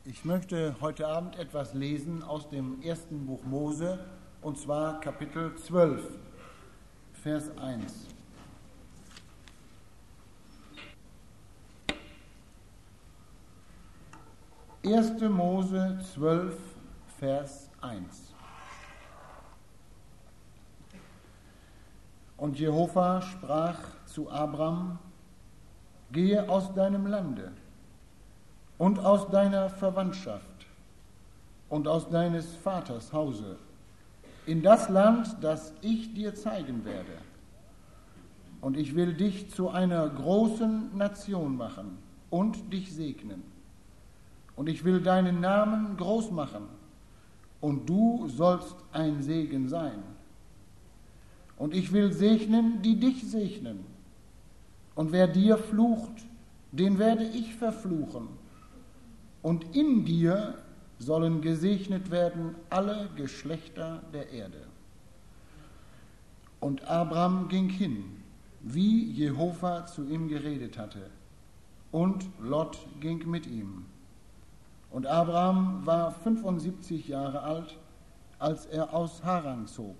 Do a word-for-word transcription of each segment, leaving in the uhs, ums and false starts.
Ich möchte heute Abend etwas lesen aus dem ersten Buch Mose, und zwar Kapitel zwölf, Vers eins. erster Mose zwölf, Vers eins. Und Jehova sprach zu Abram: Gehe aus deinem Lande und aus deiner Verwandtschaft und aus deines Vaters Hause in das Land, das ich dir zeigen werde. Und ich will dich zu einer großen Nation machen und dich segnen. Und ich will deinen Namen groß machen, und du sollst ein Segen sein. Und ich will segnen, die dich segnen. Und wer dir flucht, den werde ich verfluchen. Und in dir sollen gesegnet werden alle Geschlechter der Erde. Und Abram ging hin, wie Jehova zu ihm geredet hatte. Und Lot ging mit ihm. Und Abram war fünfundsiebzig Jahre alt, als er aus Haran zog.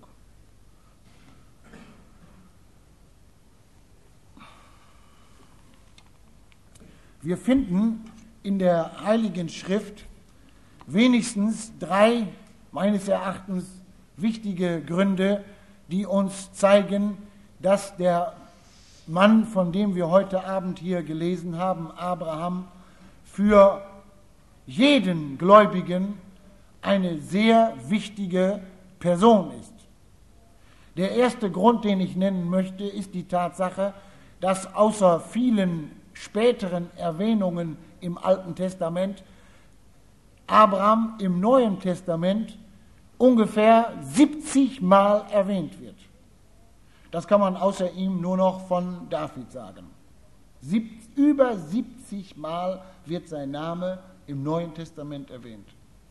Wir finden in der Heiligen Schrift wenigstens drei, meines Erachtens, wichtige Gründe, die uns zeigen, dass der Mann, von dem wir heute Abend hier gelesen haben, Abraham, für jeden Gläubigen eine sehr wichtige Person ist. Der erste Grund, den ich nennen möchte, ist die Tatsache, dass außer vielen späteren Erwähnungen im Alten Testament Abraham im Neuen Testament ungefähr siebzig Mal erwähnt wird. Das kann man außer ihm nur noch von David sagen. Sieb, über siebzig Mal wird sein Name im Neuen Testament erwähnt.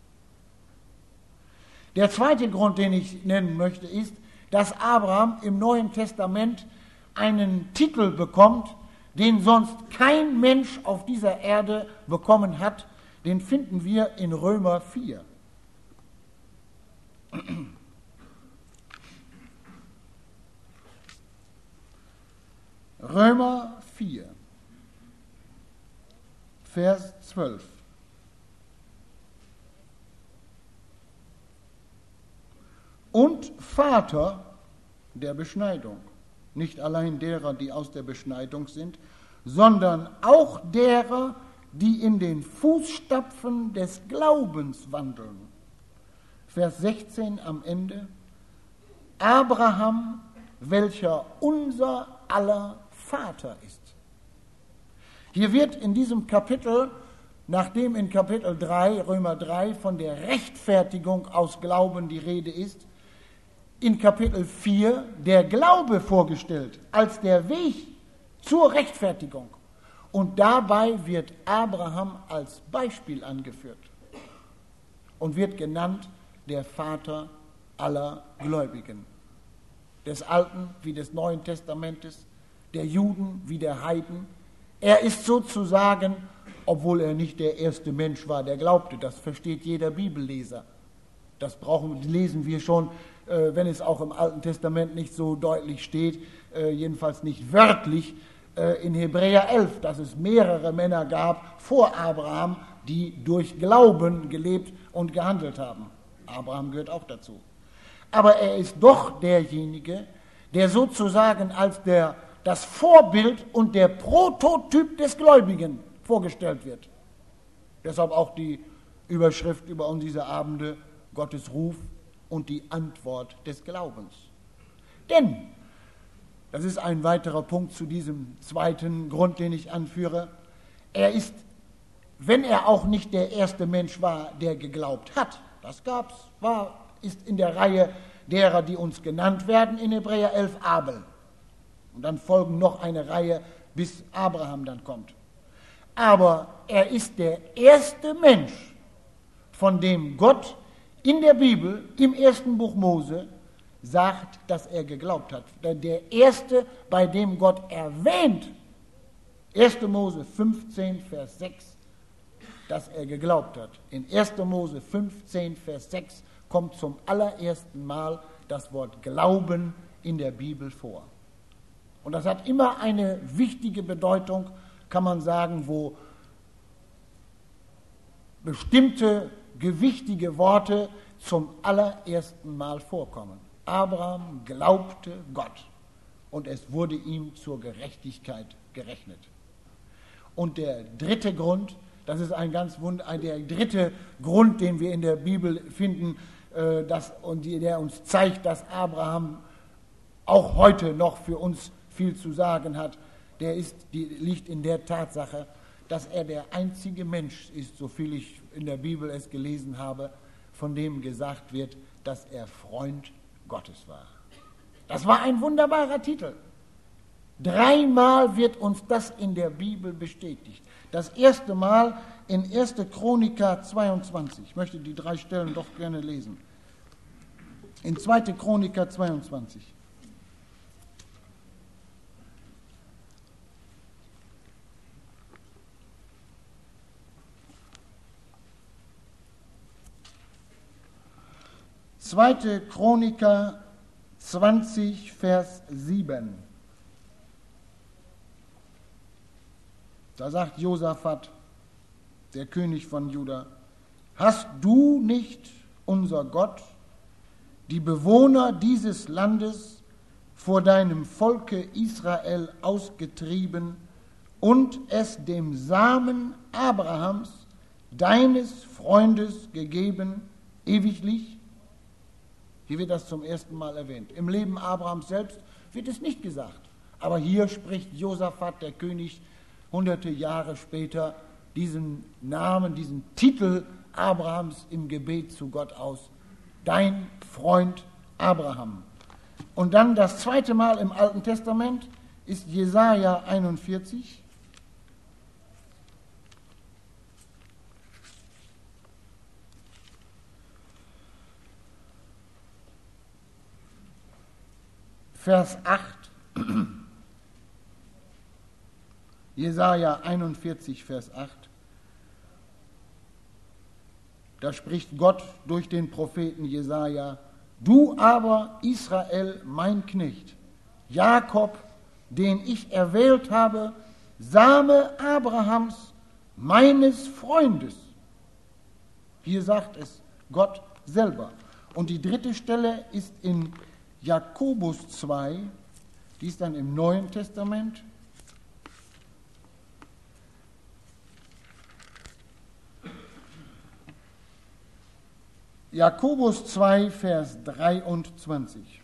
Der zweite Grund, den ich nennen möchte, ist, dass Abraham im Neuen Testament einen Titel bekommt, den sonst kein Mensch auf dieser Erde bekommen hat. Den finden wir in Römer vier. Römer vier, Vers zwölf. Und Vater der Beschneidung, nicht allein derer, die aus der Beschneidung sind, sondern auch derer, die in den Fußstapfen des Glaubens wandeln. Vers sechzehn am Ende. Abraham, welcher unser aller Vater ist. Hier wird in diesem Kapitel, nachdem in Kapitel drei, Römer drei, von der Rechtfertigung aus Glauben die Rede ist, in Kapitel vier der Glaube vorgestellt als der Weg zur Rechtfertigung. Und dabei wird Abraham als Beispiel angeführt und wird genannt der Vater aller Gläubigen, des Alten wie des Neuen Testamentes, der Juden wie der Heiden. Er ist sozusagen, obwohl er nicht der erste Mensch war, der glaubte, das versteht jeder Bibelleser. Das brauchen, lesen wir schon, äh, wenn es auch im Alten Testament nicht so deutlich steht, äh, jedenfalls nicht wörtlich, äh, in Hebräer elf, dass es mehrere Männer gab vor Abraham, die durch Glauben gelebt und gehandelt haben. Abraham gehört auch dazu. Aber er ist doch derjenige, der sozusagen als der, das Vorbild und der Prototyp des Gläubigen vorgestellt wird. Deshalb auch die Überschrift über diese Abende: Gottes Ruf und die Antwort des Glaubens. Denn, das ist ein weiterer Punkt zu diesem zweiten Grund, den ich anführe, er ist, wenn er auch nicht der erste Mensch war, der geglaubt hat, das gab's, war, ist in der Reihe derer, die uns genannt werden in Hebräer elf, Abel. Und dann folgen noch eine Reihe, bis Abraham dann kommt. Aber er ist der erste Mensch, von dem Gott in der Bibel, im ersten Buch Mose, sagt, dass er geglaubt hat. Der erste, bei dem Gott erwähnt, erster Mose fünfzehn, Vers sechs, dass er geglaubt hat. In erster Mose fünfzehn, Vers sechs kommt zum allerersten Mal das Wort Glauben in der Bibel vor. Und das hat immer eine wichtige Bedeutung, kann man sagen, wo bestimmte gewichtige Worte zum allerersten Mal vorkommen. Abraham glaubte Gott und es wurde ihm zur Gerechtigkeit gerechnet. Und der dritte Grund, das ist ein ganz wund, der dritte Grund, den wir in der Bibel finden, äh, das, und die, der uns zeigt, dass Abraham auch heute noch für uns viel zu sagen hat, der ist, die liegt in der Tatsache, dass er der einzige Mensch ist, so viel ich in der Bibel es gelesen habe, von dem gesagt wird, dass er Freund Gottes war. Das war ein wunderbarer Titel. Dreimal wird uns das in der Bibel bestätigt. Das erste Mal in erster Chroniker zweiundzwanzig. Ich möchte die drei Stellen doch gerne lesen. In zweiter Chroniker zweiundzwanzig. zweite Chroniker zwanzig, Vers sieben. Da sagt Josaphat, der König von Juda: Hast du nicht, unser Gott, die Bewohner dieses Landes vor deinem Volke Israel ausgetrieben und es dem Samen Abrahams, deines Freundes, gegeben, ewiglich? Hier wird das zum ersten Mal erwähnt. Im Leben Abrahams selbst wird es nicht gesagt. Aber hier spricht Josaphat, der König, hunderte Jahre später, diesen Namen, diesen Titel Abrahams im Gebet zu Gott aus. Dein Freund Abraham. Und dann das zweite Mal im Alten Testament ist Jesaja einundvierzig. Vers acht, Jesaja einundvierzig, Vers acht, da spricht Gott durch den Propheten Jesaja: Du aber, Israel, mein Knecht, Jakob, den ich erwählt habe, Same Abrahams, meines Freundes. Hier sagt es Gott selber. Und die dritte Stelle ist in Jakobus zwei, die ist dann im Neuen Testament. Jakobus zwei, Vers dreiundzwanzig.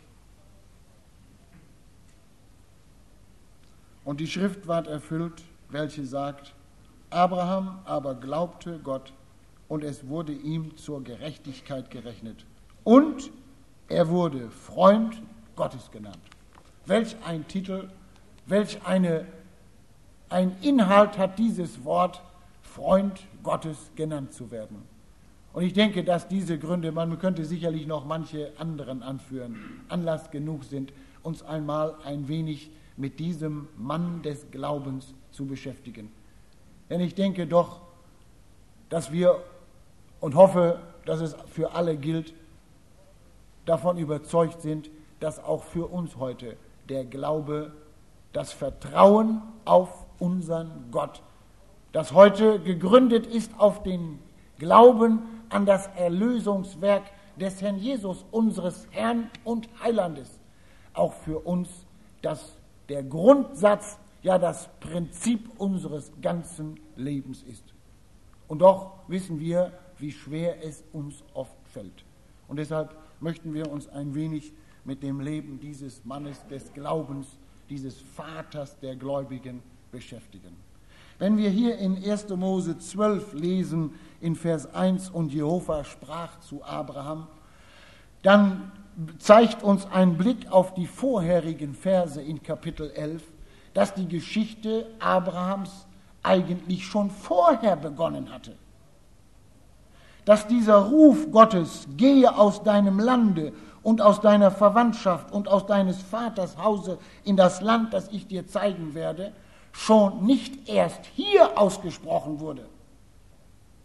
Und die Schrift ward erfüllt, welche sagt: Abraham aber glaubte Gott, und es wurde ihm zur Gerechtigkeit gerechnet. Und er wurde Freund Gottes genannt. Welch ein Titel, welch eine, ein Inhalt hat dieses Wort, Freund Gottes genannt zu werden. Und ich denke, dass diese Gründe, man könnte sicherlich noch manche anderen anführen, Anlass genug sind, uns einmal ein wenig mit diesem Mann des Glaubens zu beschäftigen. Denn ich denke doch, dass wir, und hoffe, dass es für alle gilt, davon überzeugt sind, dass auch für uns heute der Glaube, das Vertrauen auf unseren Gott, das heute gegründet ist auf den Glauben an das Erlösungswerk des Herrn Jesus, unseres Herrn und Heilandes, auch für uns das der Grundsatz, ja das Prinzip unseres ganzen Lebens ist. Und doch wissen wir, wie schwer es uns oft fällt. Und deshalb möchten wir uns ein wenig mit dem Leben dieses Mannes des Glaubens, dieses Vaters der Gläubigen beschäftigen. Wenn wir hier in erster Mose zwölf lesen, in Vers eins, und Jehova sprach zu Abraham, dann zeigt uns ein Blick auf die vorherigen Verse in Kapitel elf, dass die Geschichte Abrahams eigentlich schon vorher begonnen hatte. Dass dieser Ruf Gottes, gehe aus deinem Lande und aus deiner Verwandtschaft und aus deines Vaters Hause in das Land, das ich dir zeigen werde, schon nicht erst hier ausgesprochen wurde,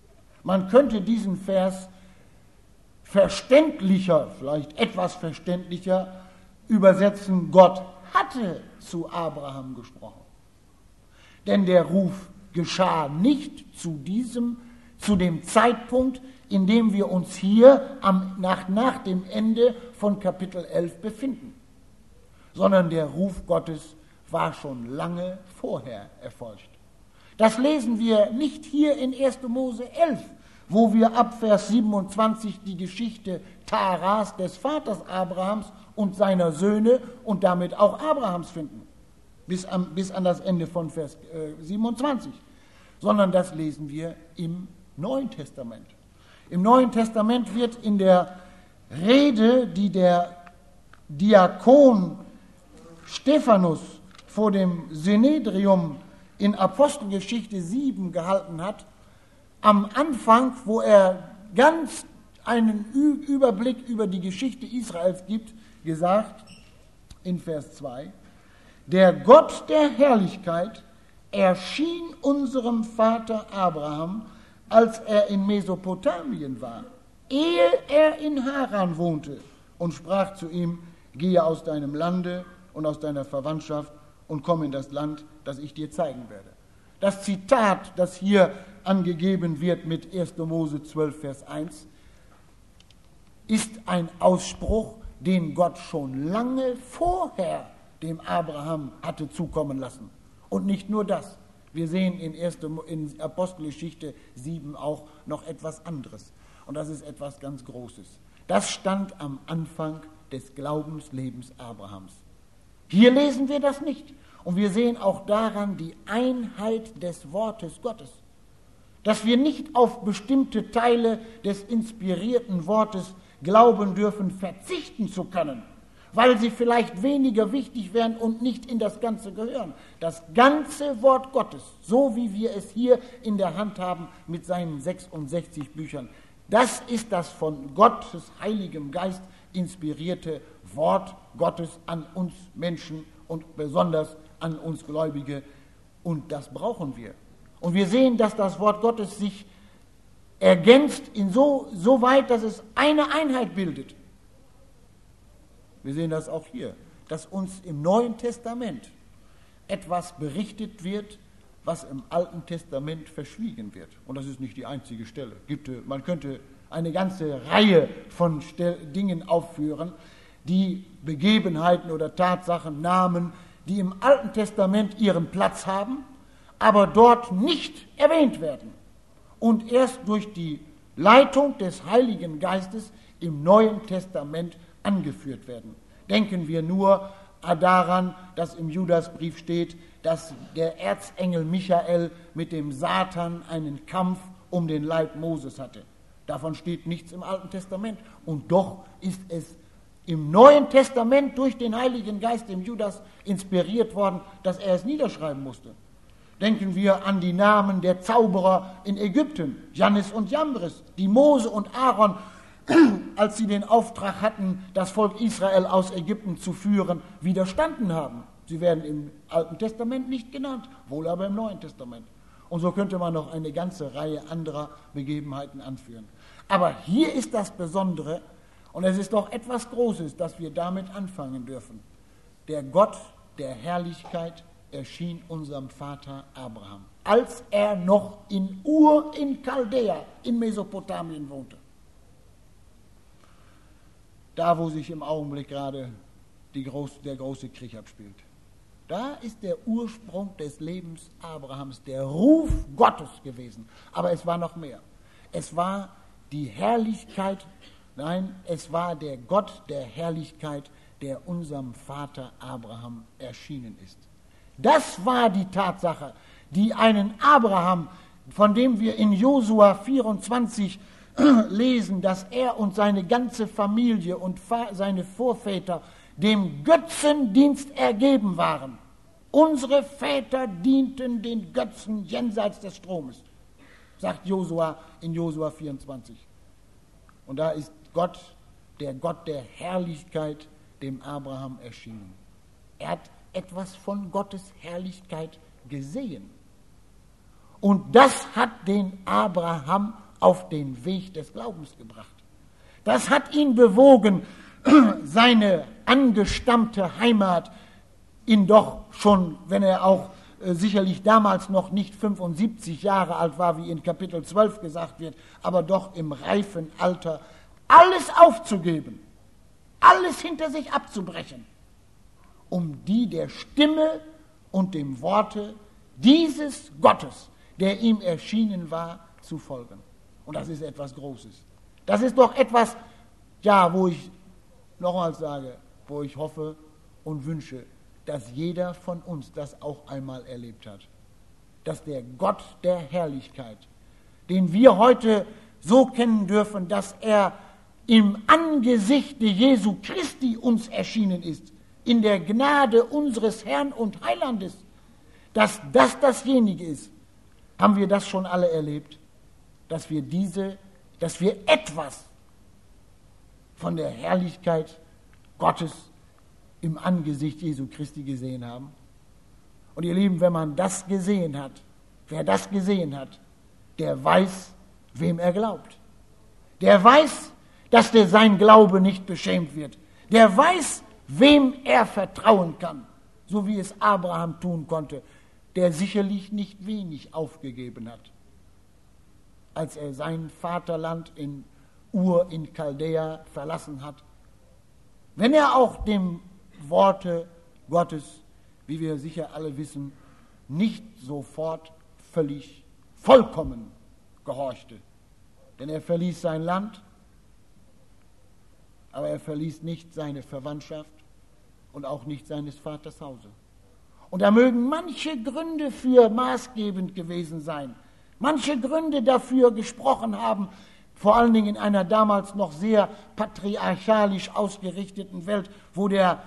Man könnte diesen Vers verständlicher, vielleicht etwas verständlicher übersetzen: Gott hatte zu Abraham gesprochen. Denn der Ruf geschah nicht zu diesem, zu dem Zeitpunkt, in dem wir uns hier am, nach, nach dem Ende von Kapitel elf befinden, sondern der Ruf Gottes war schon lange vorher erfolgt. Das lesen wir nicht hier in erster Mose elf, wo wir ab Vers siebenundzwanzig die Geschichte Taras, des Vaters Abrahams und seiner Söhne und damit auch Abrahams finden, bis an, bis an das Ende von Vers äh, siebenundzwanzig, sondern das lesen wir im Neuen Testament. Im Neuen Testament wird in der Rede, die der Diakon Stephanus vor dem Synedrium in Apostelgeschichte sieben gehalten hat, am Anfang, wo er ganz einen Überblick über die Geschichte Israels gibt, gesagt, in Vers zwei, der Gott der Herrlichkeit erschien unserem Vater Abraham, als er in Mesopotamien war, ehe er in Haran wohnte, und sprach zu ihm, gehe aus deinem Lande und aus deiner Verwandtschaft und komm in das Land, das ich dir zeigen werde. Das Zitat, das hier angegeben wird mit erster Mose zwölf, Vers eins, ist ein Ausspruch, den Gott schon lange vorher dem Abraham hatte zukommen lassen. Und nicht nur das. Wir sehen in, erster, in Apostelgeschichte sieben auch noch etwas anderes. Und das ist etwas ganz Großes. Das stand am Anfang des Glaubenslebens Abrahams. Hier lesen wir das nicht. Und wir sehen auch daran die Einheit des Wortes Gottes. Dass wir nicht auf bestimmte Teile des inspirierten Wortes glauben dürfen, verzichten zu können, weil sie vielleicht weniger wichtig wären und nicht in das Ganze gehören. Das ganze Wort Gottes, so wie wir es hier in der Hand haben mit seinen sechsundsechzig Büchern, das ist das von Gottes heiligem Geist inspirierte Wort Gottes an uns Menschen und besonders an uns Gläubige, und das brauchen wir. Und wir sehen, dass das Wort Gottes sich ergänzt in so, so weit, dass es eine Einheit bildet. Wir sehen das auch hier, dass uns im Neuen Testament etwas berichtet wird, was im Alten Testament verschwiegen wird. Und das ist nicht die einzige Stelle. Gibt, man könnte eine ganze Reihe von Stel- Dingen aufführen, die Begebenheiten oder Tatsachen, Namen, die im Alten Testament ihren Platz haben, aber dort nicht erwähnt werden und erst durch die Leitung des Heiligen Geistes im Neuen Testament angeführt werden. Denken wir nur daran, dass im Judasbrief steht, dass der Erzengel Michael mit dem Satan einen Kampf um den Leib Moses hatte. Davon steht nichts im Alten Testament. Und doch ist es im Neuen Testament durch den Heiligen Geist dem Judas inspiriert worden, dass er es niederschreiben musste. Denken wir an die Namen der Zauberer in Ägypten, Jannes und Jambres, die Mose und Aaron, als sie den Auftrag hatten, das Volk Israel aus Ägypten zu führen, widerstanden haben. Sie werden im Alten Testament nicht genannt, wohl aber im Neuen Testament. Und so könnte man noch eine ganze Reihe anderer Begebenheiten anführen. Aber hier ist das Besondere, und es ist doch etwas Großes, dass wir damit anfangen dürfen. Der Gott der Herrlichkeit erschien unserem Vater Abraham, als er noch in Ur in Chaldea in Mesopotamien wohnte. Da, wo sich im Augenblick gerade die groß, der große Krieg abspielt. Da ist der Ursprung des Lebens Abrahams, der Ruf Gottes gewesen. Aber es war noch mehr. Es war die Herrlichkeit, nein, es war der Gott der Herrlichkeit, der unserem Vater Abraham erschienen ist. Das war die Tatsache, die einen Abraham, von dem wir in Josua vierundzwanzig lesen, dass er und seine ganze Familie und seine Vorväter dem Götzendienst ergeben waren. Unsere Väter dienten den Götzen jenseits des Stromes, sagt Josua in Josua vierundzwanzig. Und da ist Gott, der Gott der Herrlichkeit, dem Abraham erschienen. Er hat etwas von Gottes Herrlichkeit gesehen. Und das hat den Abraham auf den Weg des Glaubens gebracht. Das hat ihn bewogen, seine angestammte Heimat ihn doch schon, wenn er auch äh, sicherlich damals noch nicht fünfundsiebzig Jahre alt war, wie in Kapitel zwölf gesagt wird, aber doch im reifen Alter, alles aufzugeben, alles hinter sich abzubrechen, um die der Stimme und dem Worte dieses Gottes, der ihm erschienen war, zu folgen. Und das ist etwas Großes. Das ist doch etwas, ja, wo ich nochmals sage, wo ich hoffe und wünsche, dass jeder von uns das auch einmal erlebt hat. Dass der Gott der Herrlichkeit, den wir heute so kennen dürfen, dass er im Angesichte Jesu Christi uns erschienen ist, in der Gnade unseres Herrn und Heilandes, dass das dasjenige ist. Haben wir das schon alle erlebt? Dass wir diese, dass wir etwas von der Herrlichkeit Gottes im Angesicht Jesu Christi gesehen haben. Und ihr Lieben, wenn man das gesehen hat, wer das gesehen hat, der weiß, wem er glaubt. Der weiß, dass der sein Glaube nicht beschämt wird. Der weiß, wem er vertrauen kann, so wie es Abraham tun konnte, der sicherlich nicht wenig aufgegeben hat, als er sein Vaterland in Ur in Chaldea verlassen hat. Wenn er auch dem Worte Gottes, wie wir sicher alle wissen, nicht sofort völlig vollkommen gehorchte. Denn er verließ sein Land, aber er verließ nicht seine Verwandtschaft und auch nicht seines Vaters Hause. Und da mögen manche Gründe für maßgebend gewesen sein, manche Gründe dafür gesprochen haben, vor allen Dingen in einer damals noch sehr patriarchalisch ausgerichteten Welt, wo der,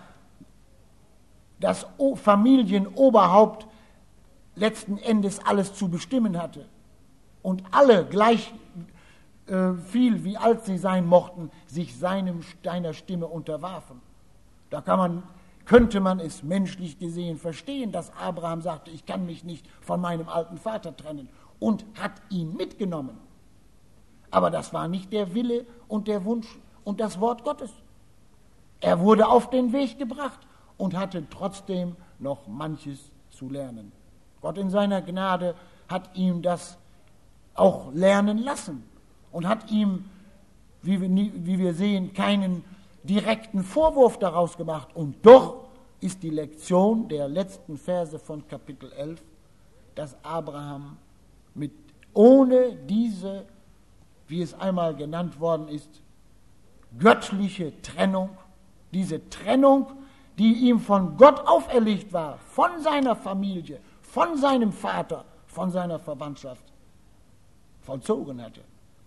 das Familienoberhaupt letzten Endes alles zu bestimmen hatte und alle gleich äh, viel, wie alt sie sein mochten, sich seinem, seiner Stimme unterwarfen. Da kann man, könnte man es menschlich gesehen verstehen, dass Abraham sagte, ich kann mich nicht von meinem alten Vater trennen, und hat ihn mitgenommen. Aber das war nicht der Wille und der Wunsch und das Wort Gottes. Er wurde auf den Weg gebracht und hatte trotzdem noch manches zu lernen. Gott in seiner Gnade hat ihm das auch lernen lassen und hat ihm, wie wir, wie wir sehen, keinen direkten Vorwurf daraus gemacht. Und doch ist die Lektion der letzten Verse von Kapitel elf, dass Abraham mit ohne diese, wie es einmal genannt worden ist, göttliche Trennung, diese Trennung, die ihm von Gott auferlegt war, von seiner Familie, von seinem Vater, von seiner Verwandtschaft, vollzogen hatte.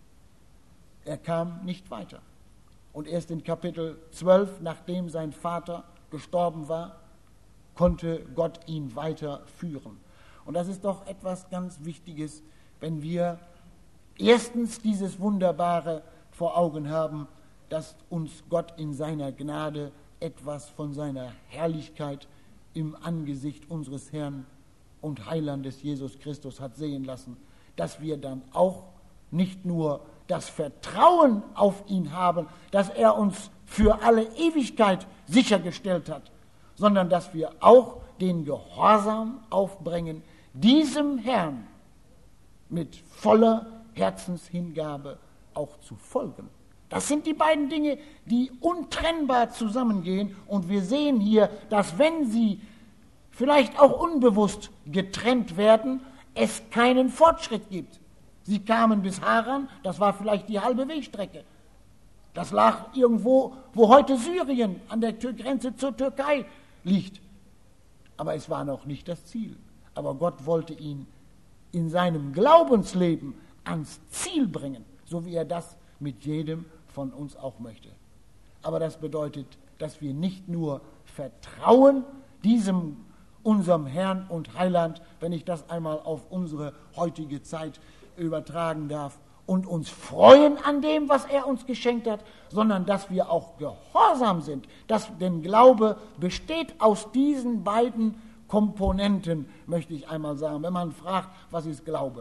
Er kam nicht weiter. Und erst in Kapitel zwölf, nachdem sein Vater gestorben war, konnte Gott ihn weiterführen. Und das ist doch etwas ganz Wichtiges, wenn wir erstens dieses Wunderbare vor Augen haben, dass uns Gott in seiner Gnade etwas von seiner Herrlichkeit im Angesicht unseres Herrn und Heilandes Jesus Christus hat sehen lassen, dass wir dann auch nicht nur das Vertrauen auf ihn haben, dass er uns für alle Ewigkeit sichergestellt hat, sondern dass wir auch den Gehorsam aufbringen, diesem Herrn mit voller Herzenshingabe auch zu folgen. Das sind die beiden Dinge, die untrennbar zusammengehen, und wir sehen hier, dass wenn sie vielleicht auch unbewusst getrennt werden, es keinen Fortschritt gibt. Sie kamen bis Haran, das war vielleicht die halbe Wegstrecke. Das lag irgendwo, wo heute Syrien an der Grenze zur Türkei liegt. Aber es war noch nicht das Ziel. Aber Gott wollte ihn in seinem Glaubensleben ans Ziel bringen, so wie er das mit jedem von uns auch möchte. Aber das bedeutet, dass wir nicht nur vertrauen diesem unserem Herrn und Heiland, wenn ich das einmal auf unsere heutige Zeit übertragen darf, und uns freuen an dem, was er uns geschenkt hat, sondern dass wir auch gehorsam sind. Dass, denn Glaube besteht aus diesen beiden Komponenten, möchte ich einmal sagen. Wenn man fragt, was ist Glaube?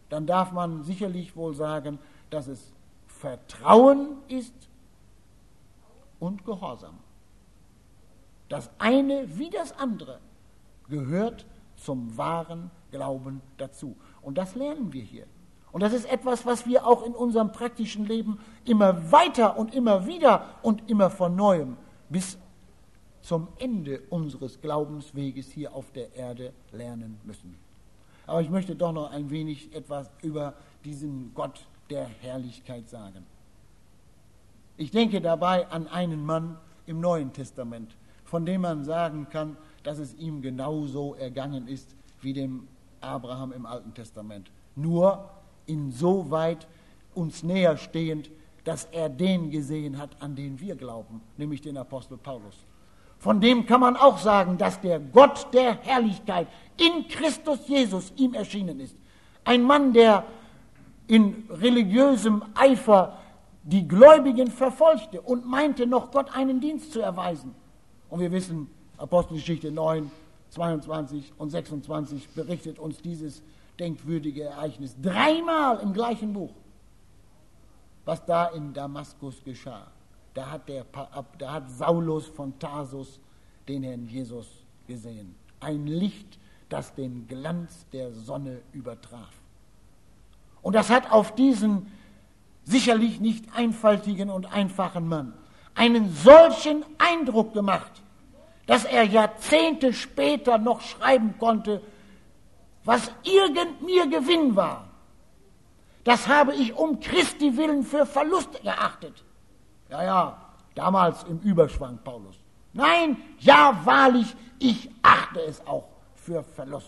dann darf man sicherlich wohl sagen, dass es Vertrauen ist und Gehorsam. Das eine wie das andere gehört zum wahren Glauben dazu. Und das lernen wir hier. Und das ist etwas, was wir auch in unserem praktischen Leben immer weiter und immer wieder und immer von Neuem bis zum Ende unseres Glaubensweges hier auf der Erde lernen müssen. Aber ich möchte doch noch ein wenig etwas über diesen Gott der Herrlichkeit sagen. Ich denke dabei an einen Mann im Neuen Testament, von dem man sagen kann, dass es ihm genauso ergangen ist wie dem Abraham im Alten Testament. Nur insoweit uns näher stehend, dass er den gesehen hat, an den wir glauben, nämlich den Apostel Paulus. Von dem kann man auch sagen, dass der Gott der Herrlichkeit in Christus Jesus ihm erschienen ist. Ein Mann, der in religiösem Eifer die Gläubigen verfolgte und meinte, noch Gott einen Dienst zu erweisen. Und wir wissen, Apostelgeschichte neun, zweiundzwanzig und sechsundzwanzig berichtet uns dieses denkwürdige Ereignis dreimal im gleichen Buch, was da in Damaskus geschah. Da hat, der, da hat Saulus von Tarsus den Herrn Jesus gesehen. Ein Licht, das den Glanz der Sonne übertraf. Und das hat auf diesen sicherlich nicht einfaltigen und einfachen Mann einen solchen Eindruck gemacht, dass er Jahrzehnte später noch schreiben konnte, was irgend mir Gewinn war, das habe ich um Christi willen für Verlust geachtet. Ja, ja, damals im Überschwang Paulus. Nein, ja, wahrlich, ich achte es auch für Verlust.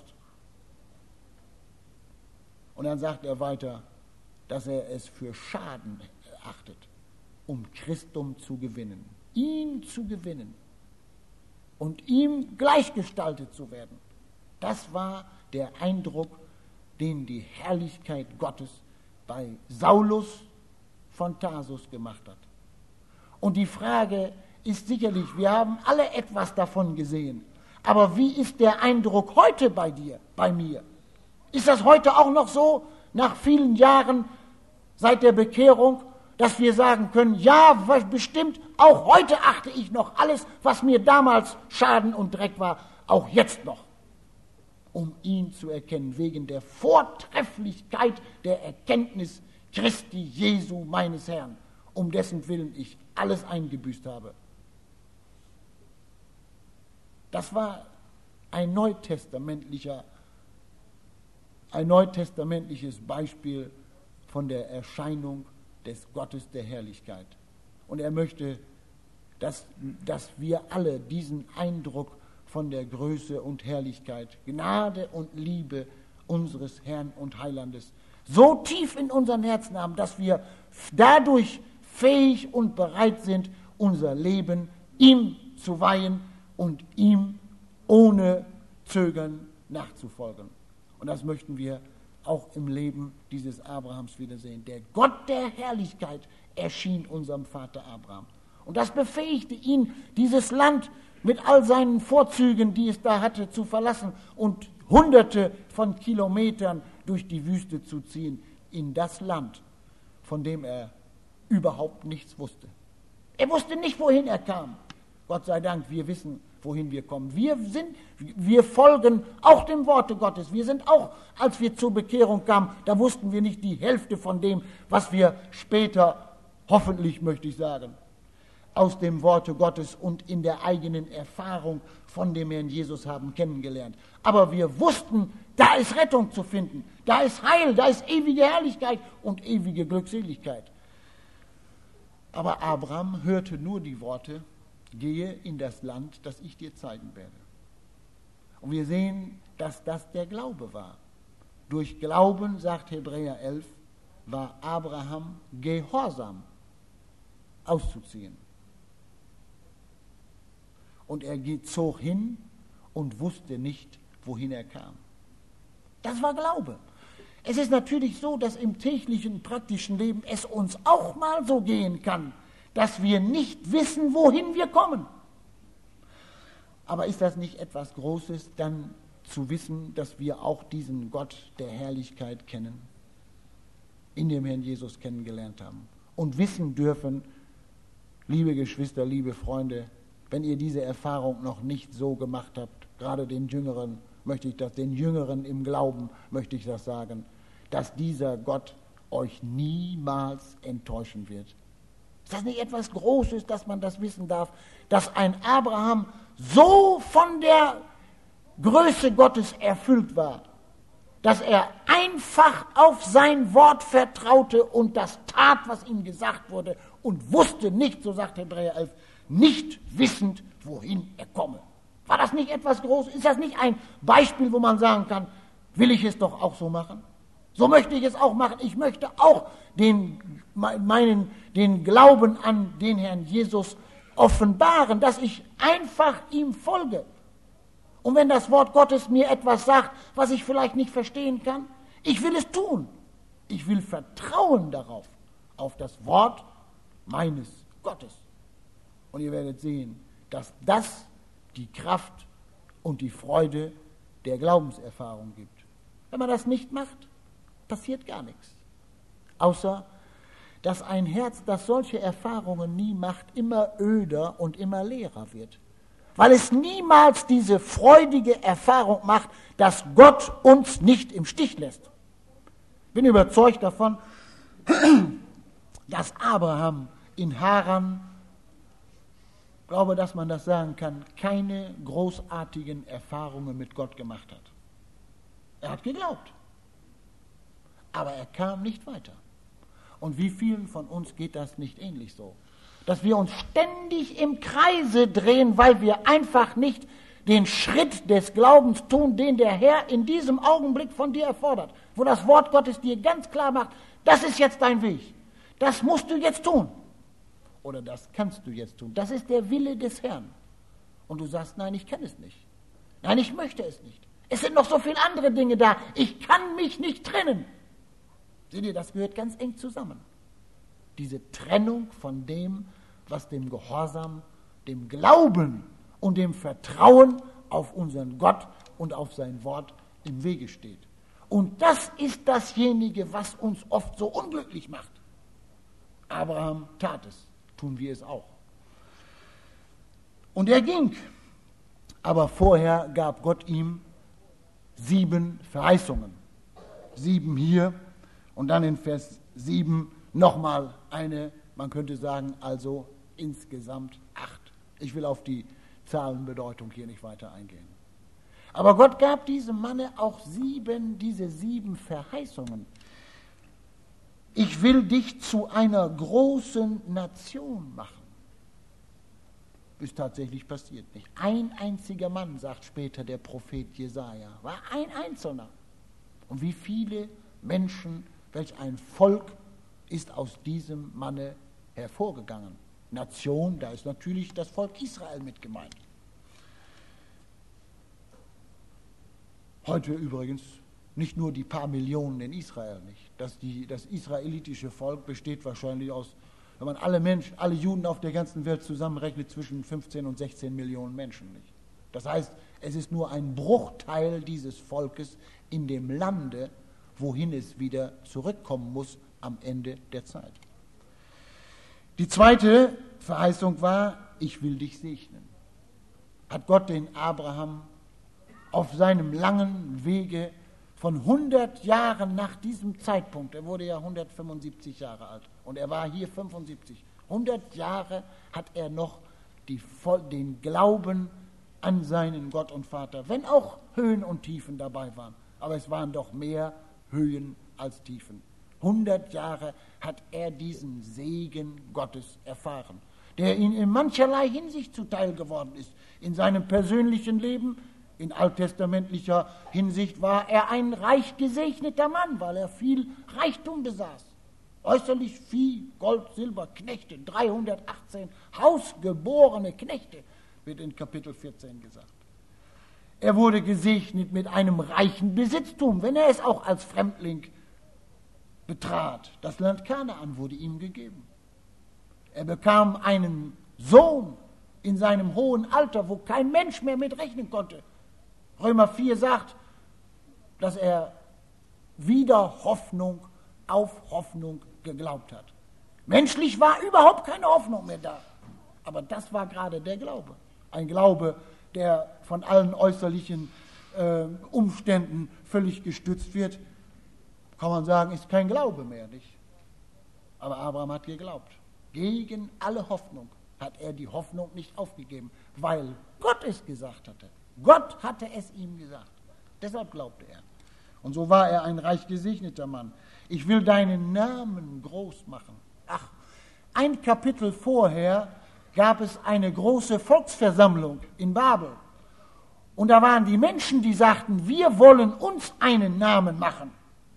Und dann sagt er weiter, dass er es für Schaden achtet, um Christum zu gewinnen, ihn zu gewinnen und ihm gleichgestaltet zu werden. Das war der Eindruck, den die Herrlichkeit Gottes bei Saulus von Tarsus gemacht hat. Und die Frage ist sicherlich, wir haben alle etwas davon gesehen, aber wie ist der Eindruck heute bei dir, bei mir? Ist das heute auch noch so, nach vielen Jahren seit der Bekehrung, dass wir sagen können, ja, bestimmt, auch heute achte ich noch alles, was mir damals Schaden und Dreck war, auch jetzt noch, um ihn zu erkennen, wegen der Vortrefflichkeit der Erkenntnis Christi Jesu meines Herrn, um dessen Willen ich alles eingebüßt habe. Das war ein neutestamentlicher, ein neutestamentliches Beispiel von der Erscheinung des Gottes der Herrlichkeit. Und er möchte, dass, dass wir alle diesen Eindruck von der Größe und Herrlichkeit, Gnade und Liebe unseres Herrn und Heilandes so tief in unseren Herzen haben, dass wir dadurch fähig und bereit sind, unser Leben ihm zu weihen und ihm ohne Zögern nachzufolgen. Und das möchten wir auch im Leben dieses Abrahams wiedersehen. Der Gott der Herrlichkeit erschien unserem Vater Abraham. Und das befähigte ihn, dieses Land mit all seinen Vorzügen, die es da hatte, zu verlassen und hunderte von Kilometern durch die Wüste zu ziehen, in das Land, von dem er überhaupt nichts wusste. Er wusste nicht, wohin er kam. Gott sei Dank, wir wissen, wohin wir kommen. Wir sind, wir folgen auch dem Worte Gottes. Wir sind auch, als wir zur Bekehrung kamen, da wussten wir nicht die Hälfte von dem, was wir später, hoffentlich möchte ich sagen, aus dem Worte Gottes und in der eigenen Erfahrung von dem Herrn Jesus haben kennengelernt. Aber wir wussten, da ist Rettung zu finden, da ist Heil, da ist ewige Herrlichkeit und ewige Glückseligkeit. Aber Abraham hörte nur die Worte, gehe in das Land, das ich dir zeigen werde. Und wir sehen, dass das der Glaube war. Durch Glauben, sagt Hebräer elf, war Abraham gehorsam, auszuziehen. Und er zog hin und wusste nicht, wohin er kam. Das war Glaube. Es ist natürlich so, dass im täglichen, praktischen Leben es uns auch mal so gehen kann, dass wir nicht wissen, wohin wir kommen. Aber ist das nicht etwas Großes, dann zu wissen, dass wir auch diesen Gott der Herrlichkeit kennen? in dem Herrn Jesus kennengelernt haben und wissen dürfen, liebe Geschwister, liebe Freunde, wenn ihr diese Erfahrung noch nicht so gemacht habt, gerade den Jüngeren möchte ich das, den Jüngeren im Glauben möchte ich das sagen, dass dieser Gott euch niemals enttäuschen wird. Ist das nicht etwas Großes, dass man das wissen darf, dass ein Abraham so von der Größe Gottes erfüllt war, dass er einfach auf sein Wort vertraute und das tat, was ihm gesagt wurde und wusste nicht, so sagt Hebräer elf, nicht wissend, wohin er komme. War das nicht etwas Großes? Ist das nicht ein Beispiel, wo man sagen kann, will ich es doch auch so machen? So möchte ich es auch machen. Ich möchte auch den, meinen, den Glauben an den Herrn Jesus offenbaren, dass ich einfach ihm folge. Und wenn das Wort Gottes mir etwas sagt, was ich vielleicht nicht verstehen kann, ich will es tun. Ich will vertrauen darauf, auf das Wort meines Gottes. Und ihr werdet sehen, dass das die Kraft und die Freude der Glaubenserfahrung gibt. Wenn man das nicht macht, passiert gar nichts. Außer, dass ein Herz, das solche Erfahrungen nie macht, immer öder und immer leerer wird. Weil es niemals diese freudige Erfahrung macht, dass Gott uns nicht im Stich lässt. Ich bin überzeugt davon, dass Abraham in Haran, glaube, dass man das sagen kann, keine großartigen Erfahrungen mit Gott gemacht hat. Er hat geglaubt, aber er kam nicht weiter. Und wie vielen von uns geht das nicht ähnlich so? Dass wir uns ständig im Kreise drehen, weil wir einfach nicht den Schritt des Glaubens tun, den der Herr in diesem Augenblick von dir erfordert. Wo das Wort Gottes dir ganz klar macht, das ist jetzt dein Weg. Das musst du jetzt tun. Oder das kannst du jetzt tun. Das ist der Wille des Herrn. Und du sagst, nein, ich kann es nicht. Nein, ich möchte es nicht. Es sind noch so viele andere Dinge da. Ich kann mich nicht trennen. Seht ihr, das gehört ganz eng zusammen. Diese Trennung von dem, was dem Gehorsam, dem Glauben und dem Vertrauen auf unseren Gott und auf sein Wort im Wege steht. Und das ist dasjenige, was uns oft so unglücklich macht. Abraham tat es, tun wir es auch. Und er ging, aber vorher gab Gott ihm sieben Verheißungen. Sieben hier und dann in Vers sieben nochmal eine, man könnte sagen, also insgesamt acht. Ich will auf die Zahlenbedeutung hier nicht weiter eingehen. Aber Gott gab diesem Manne auch sieben, diese sieben Verheißungen. Ich will dich zu einer großen Nation machen. Ist tatsächlich passiert, nicht? Ein einziger Mann, sagt später der Prophet Jesaja, war ein Einzelner. Und wie viele Menschen, welch ein Volk ist aus diesem Manne hervorgegangen. Nation, da ist natürlich das Volk Israel mit gemeint. Heute übrigens nicht nur die paar Millionen in Israel nicht. Das, die, das israelitische Volk besteht wahrscheinlich aus, wenn man alle Menschen, alle Juden auf der ganzen Welt zusammenrechnet, zwischen fünfzehn und sechzehn Millionen Menschen nicht. Das heißt, es ist nur ein Bruchteil dieses Volkes in dem Lande, wohin es wieder zurückkommen muss am Ende der Zeit. Die zweite Verheißung war, ich will dich segnen. Hat Gott den Abraham auf seinem langen Wege von hundert Jahren nach diesem Zeitpunkt, er wurde ja hundertfünfundsiebzig Jahre alt und er war hier fünfundsiebzig, hundert Jahre hat er noch die, den Glauben an seinen Gott und Vater, wenn auch Höhen und Tiefen dabei waren, aber es waren doch mehr Höhen als Tiefen. hundert Jahre hat er diesen Segen Gottes erfahren, der ihm in mancherlei Hinsicht zuteil geworden ist. In seinem persönlichen Leben, in alttestamentlicher Hinsicht, war er ein reich gesegneter Mann, weil er viel Reichtum besaß. Äußerlich Vieh, Gold, Silber, Knechte, dreihundertachtzehn hausgeborene Knechte, wird in Kapitel vierzehn gesagt. Er wurde gesegnet mit einem reichen Besitztum, wenn er es auch als Fremdling betrat. Das Land Kanaan wurde ihm gegeben. Er bekam einen Sohn in seinem hohen Alter, wo kein Mensch mehr mit rechnen konnte. Römer vier sagt, dass er wieder Hoffnung auf Hoffnung geglaubt hat. Menschlich war überhaupt keine Hoffnung mehr da. Aber das war gerade der Glaube. Ein Glaube, der von allen äußerlichen äh, Umständen völlig gestützt wird, kann man sagen, ist kein Glaube mehr, nicht? Aber Abraham hat geglaubt. Gegen alle Hoffnung hat er die Hoffnung nicht aufgegeben, weil Gott es gesagt hatte. Gott hatte es ihm gesagt. Deshalb glaubte er. Und so war er ein reich gesegneter Mann. Ich will deinen Namen groß machen. Ach, ein Kapitel vorher gab es eine große Volksversammlung in Babel. Und da waren die Menschen, die sagten, wir wollen uns einen Namen machen.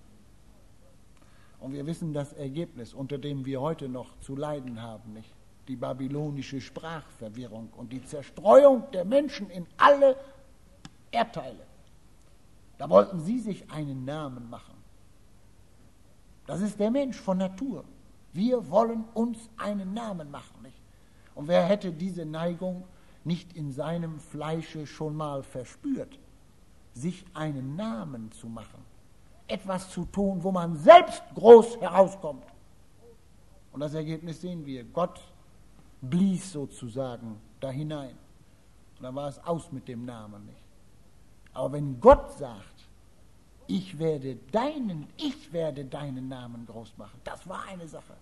Und wir wissen das Ergebnis, unter dem wir heute noch zu leiden haben, nicht? Die babylonische Sprachverwirrung und die Zerstreuung der Menschen in alle Erdteile. Da wollten sie sich einen Namen machen. Das ist der Mensch von Natur. Wir wollen uns einen Namen machen, nicht? Und wer hätte diese Neigung nicht in seinem Fleische schon mal verspürt, sich einen Namen zu machen, etwas zu tun, wo man selbst groß herauskommt? Und das Ergebnis sehen wir. Gott blies sozusagen da hinein. Und dann war es aus mit dem Namen, nicht? Aber wenn Gott sagt, ich werde deinen, ich werde deinen Namen groß machen, das war eine Sache.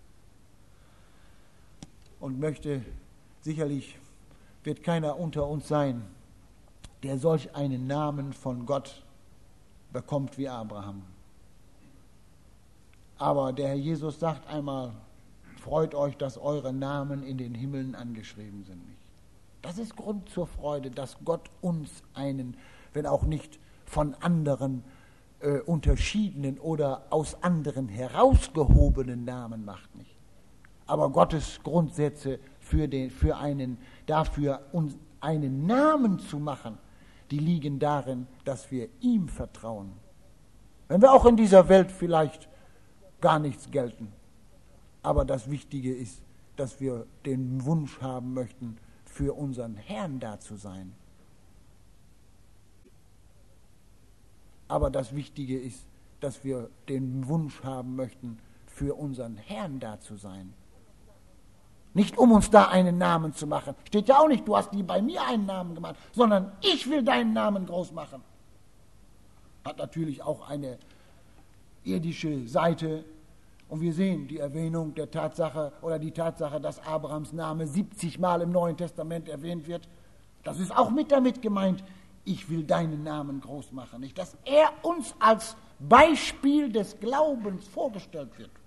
Und möchte, sicherlich wird keiner unter uns sein, der solch einen Namen von Gott bekommt wie Abraham. Aber der Herr Jesus sagt einmal, freut euch, dass eure Namen in den Himmeln angeschrieben sind. Nicht? Das ist Grund zur Freude, dass Gott uns einen, wenn auch nicht von anderen äh, unterschiedenen oder aus anderen herausgehobenen Namen macht. Nicht? Aber Gottes Grundsätze für, den, für einen, dafür uns einen Namen zu machen, die liegen darin, dass wir ihm vertrauen. Wenn wir auch in dieser Welt vielleicht gar nichts gelten. Aber das Wichtige ist, dass wir den Wunsch haben möchten, für unseren Herrn da zu sein. Aber das Wichtige ist, dass wir den Wunsch haben möchten, für unseren Herrn da zu sein. Nicht um uns da einen Namen zu machen. Steht ja auch nicht, du hast nie bei mir einen Namen gemacht, sondern ich will deinen Namen groß machen. Hat natürlich auch eine irdische Seite. Und wir sehen die Erwähnung der Tatsache oder die Tatsache, dass Abrahams Name siebzig Mal im Neuen Testament erwähnt wird. Das ist auch mit damit gemeint, ich will deinen Namen groß machen. Nicht, dass er uns als Beispiel des Glaubens vorgestellt wird.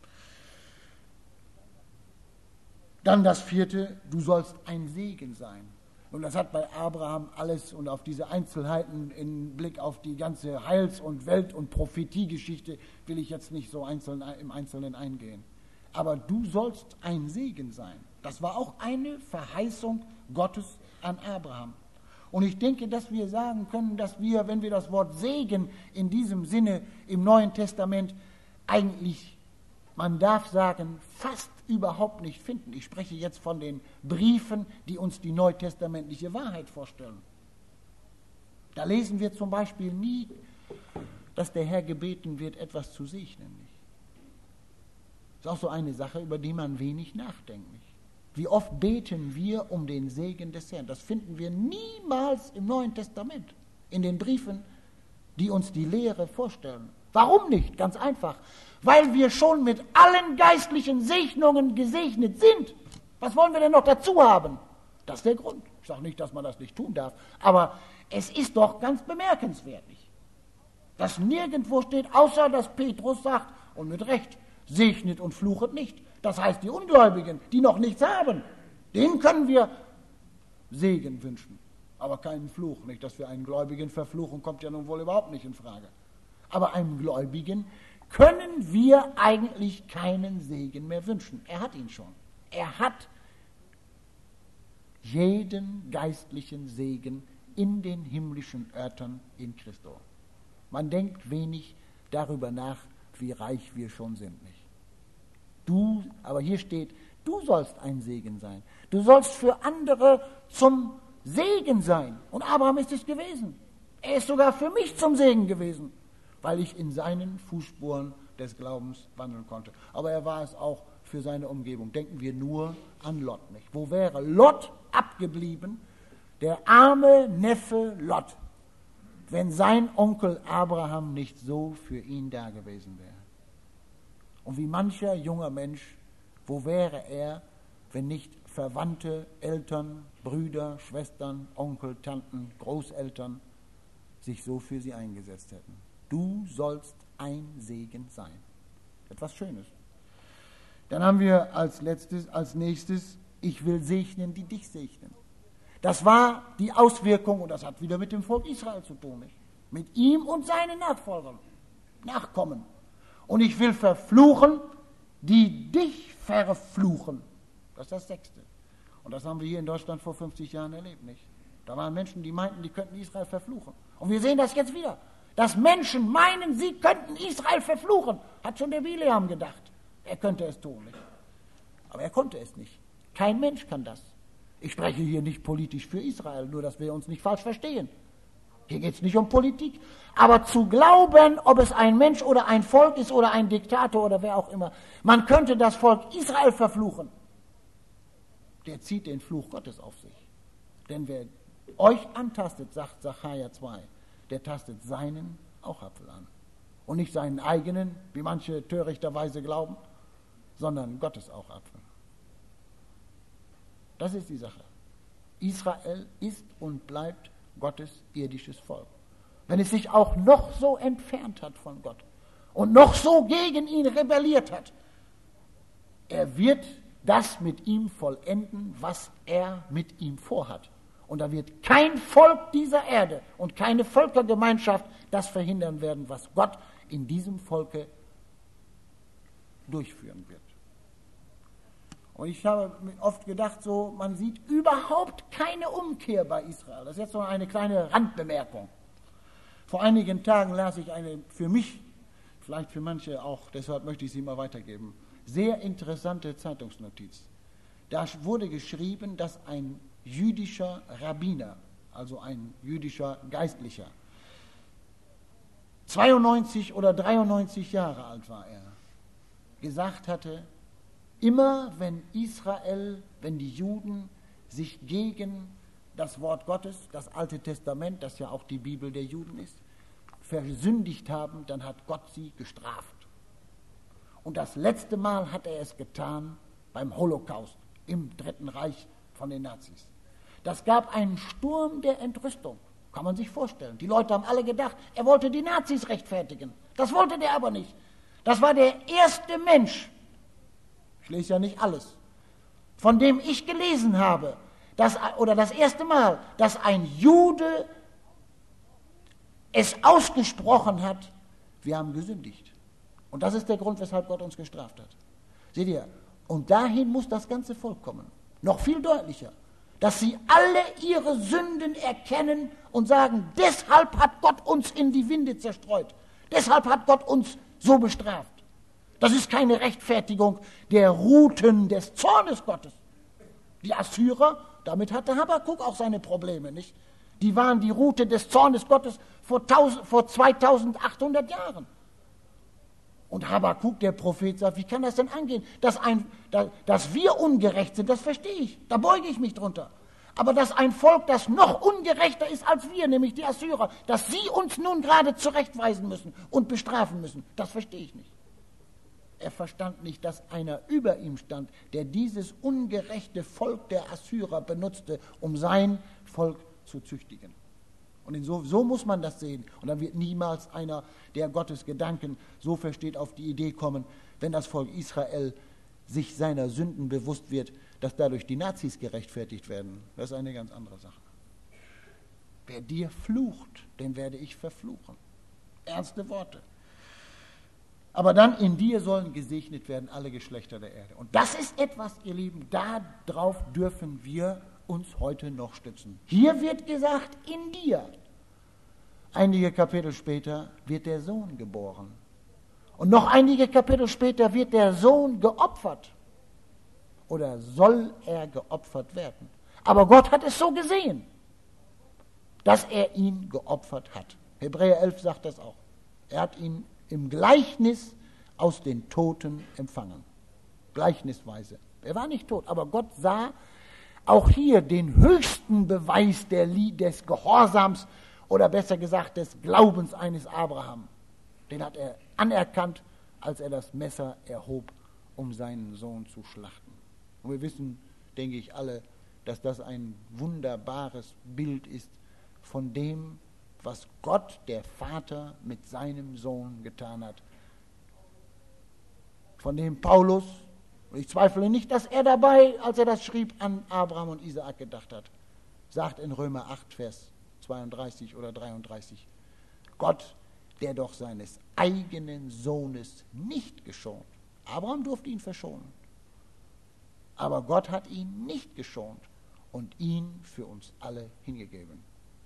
Dann das vierte, du sollst ein Segen sein. Und das hat bei Abraham alles und auf diese Einzelheiten im Blick auf die ganze Heils- und Welt- und Prophetiegeschichte will ich jetzt nicht so einzeln, im Einzelnen eingehen. Aber du sollst ein Segen sein. Das war auch eine Verheißung Gottes an Abraham. Und ich denke, dass wir sagen können, dass wir, wenn wir das Wort Segen in diesem Sinne im Neuen Testament eigentlich, man darf sagen, fast überhaupt nicht finden. Ich spreche jetzt von den Briefen, die uns die neutestamentliche Wahrheit vorstellen. Da lesen wir zum Beispiel nie, dass der Herr gebeten wird, etwas zu segnen. Das ist auch so eine Sache, über die man wenig nachdenkt. Wie oft beten wir um den Segen des Herrn? Das finden wir niemals im Neuen Testament, in den Briefen, die uns die Lehre vorstellen. Warum nicht? Ganz einfach. Weil wir schon mit allen geistlichen Segnungen gesegnet sind. Was wollen wir denn noch dazu haben? Das ist der Grund. Ich sage nicht, dass man das nicht tun darf, aber es ist doch ganz bemerkenswert, dass nirgendwo steht, außer dass Petrus sagt, und mit Recht, segnet und fluchet nicht. Das heißt, die Ungläubigen, die noch nichts haben, denen können wir Segen wünschen, aber keinen Fluch. Nicht, dass wir einen Gläubigen verfluchen, kommt ja nun wohl überhaupt nicht in Frage. Aber einem Gläubigen können wir eigentlich keinen Segen mehr wünschen. Er hat ihn schon. Er hat jeden geistlichen Segen in den himmlischen Örtern in Christo. Man denkt wenig darüber nach, wie reich wir schon sind, nicht? Du, aber hier steht, du sollst ein Segen sein. Du sollst für andere zum Segen sein. Und Abraham ist es gewesen. Er ist sogar für mich zum Segen gewesen, weil ich in seinen Fußspuren des Glaubens wandeln konnte. Aber er war es auch für seine Umgebung. Denken wir nur an Lot, nicht? Wo wäre Lot abgeblieben, der arme Neffe Lot, wenn sein Onkel Abraham nicht so für ihn da gewesen wäre? Und wie mancher junger Mensch, wo wäre er, wenn nicht Verwandte, Eltern, Brüder, Schwestern, Onkel, Tanten, Großeltern sich so für sie eingesetzt hätten? Du sollst ein Segen sein. Etwas Schönes. Dann haben wir als letztes, als nächstes, ich will segnen, die dich segnen. Das war die Auswirkung, und das hat wieder mit dem Volk Israel zu tun, nicht? Mit ihm und seinen Nachfolgern, Nachkommen. Und ich will verfluchen, die dich verfluchen. Das ist das Sechste. Und das haben wir hier in Deutschland vor fünfzig Jahren erlebt, nicht? Da waren Menschen, die meinten, die könnten Israel verfluchen. Und wir sehen das jetzt wieder. Dass Menschen meinen, sie könnten Israel verfluchen. Hat schon der Bileam gedacht. Er könnte es tun, nicht? Aber er konnte es nicht. Kein Mensch kann das. Ich spreche hier nicht politisch für Israel, nur dass wir uns nicht falsch verstehen. Hier geht es nicht um Politik. Aber zu glauben, ob es ein Mensch oder ein Volk ist oder ein Diktator oder wer auch immer, man könnte das Volk Israel verfluchen, der zieht den Fluch Gottes auf sich. Denn wer euch antastet, sagt Sacharja zwei, der tastet seinen Augapfel an. Und nicht seinen eigenen, wie manche törichterweise glauben, sondern Gottes Augapfel. Das ist die Sache. Israel ist und bleibt Gottes irdisches Volk. Wenn es sich auch noch so entfernt hat von Gott und noch so gegen ihn rebelliert hat, er wird das mit ihm vollenden, was er mit ihm vorhat. Und da wird kein Volk dieser Erde und keine Völkergemeinschaft das verhindern werden, was Gott in diesem Volke durchführen wird. Und ich habe oft gedacht, so, man sieht überhaupt keine Umkehr bei Israel. Das ist jetzt so eine kleine Randbemerkung. Vor einigen Tagen las ich eine für mich, vielleicht für manche auch, deshalb möchte ich sie mal weitergeben, sehr interessante Zeitungsnotiz. Da wurde geschrieben, dass ein jüdischer Rabbiner, also ein jüdischer Geistlicher, zweiundneunzig oder dreiundneunzig Jahre alt war er, gesagt hatte, immer wenn Israel, wenn die Juden sich gegen das Wort Gottes, das Alte Testament, das ja auch die Bibel der Juden ist, versündigt haben, dann hat Gott sie gestraft. Und das letzte Mal hat er es getan beim Holocaust, im Dritten Reich von den Nazis. Das gab einen Sturm der Entrüstung, kann man sich vorstellen. Die Leute haben alle gedacht, er wollte die Nazis rechtfertigen. Das wollte der aber nicht. Das war der erste Mensch, ich lese ja nicht alles, von dem ich gelesen habe, dass, oder das erste Mal, dass ein Jude es ausgesprochen hat, wir haben gesündigt. Und das ist der Grund, weshalb Gott uns gestraft hat. Seht ihr, und dahin muss das ganze Volk kommen. Noch viel deutlicher, dass sie alle ihre Sünden erkennen und sagen, deshalb hat Gott uns in die Winde zerstreut. Deshalb hat Gott uns so bestraft. Das ist keine Rechtfertigung der Routen des Zornes Gottes. Die Assyrer, damit hatte Habakuk auch seine Probleme, nicht? Die waren die Route des Zornes Gottes vor, tausend, vor zweitausendachthundert Jahren. Und Habakuk, der Prophet, sagt, wie kann das denn angehen? Dass, ein, dass wir ungerecht sind, das verstehe ich, da beuge ich mich drunter. Aber dass ein Volk, das noch ungerechter ist als wir, nämlich die Assyrer, dass sie uns nun gerade zurechtweisen müssen und bestrafen müssen, das verstehe ich nicht. Er verstand nicht, dass einer über ihm stand, der dieses ungerechte Volk der Assyrer benutzte, um sein Volk zu züchtigen. Und so, so muss man das sehen. Und dann wird niemals einer, der Gottes Gedanken so versteht, auf die Idee kommen, wenn das Volk Israel sich seiner Sünden bewusst wird, dass dadurch die Nazis gerechtfertigt werden. Das ist eine ganz andere Sache. Wer dir flucht, den werde ich verfluchen. Ernste Worte. Aber dann in dir sollen gesegnet werden alle Geschlechter der Erde. Und das ist etwas, ihr Lieben, darauf dürfen wir uns heute noch stützen. Hier wird gesagt, in dir. Einige Kapitel später wird der Sohn geboren. Und noch einige Kapitel später wird der Sohn geopfert. Oder soll er geopfert werden? Aber Gott hat es so gesehen, dass er ihn geopfert hat. Hebräer elf sagt das auch. Er hat ihn im Gleichnis aus den Toten empfangen. Gleichnisweise. Er war nicht tot, aber Gott sah auch hier den höchsten Beweis der, des Gehorsams oder besser gesagt des Glaubens eines Abraham. Den hat er anerkannt, als er das Messer erhob, um seinen Sohn zu schlachten. Und wir wissen, denke ich alle, dass das ein wunderbares Bild ist von dem, was Gott, der Vater, mit seinem Sohn getan hat. Von dem Paulus, und ich zweifle nicht, dass er dabei, als er das schrieb, an Abraham und Isaak gedacht hat, sagt in Römer acht, Vers zweiunddreißig oder dreiunddreißig, Gott, der doch seines eigenen Sohnes nicht geschont. Abraham durfte ihn verschonen. Aber Gott hat ihn nicht geschont und ihn für uns alle hingegeben.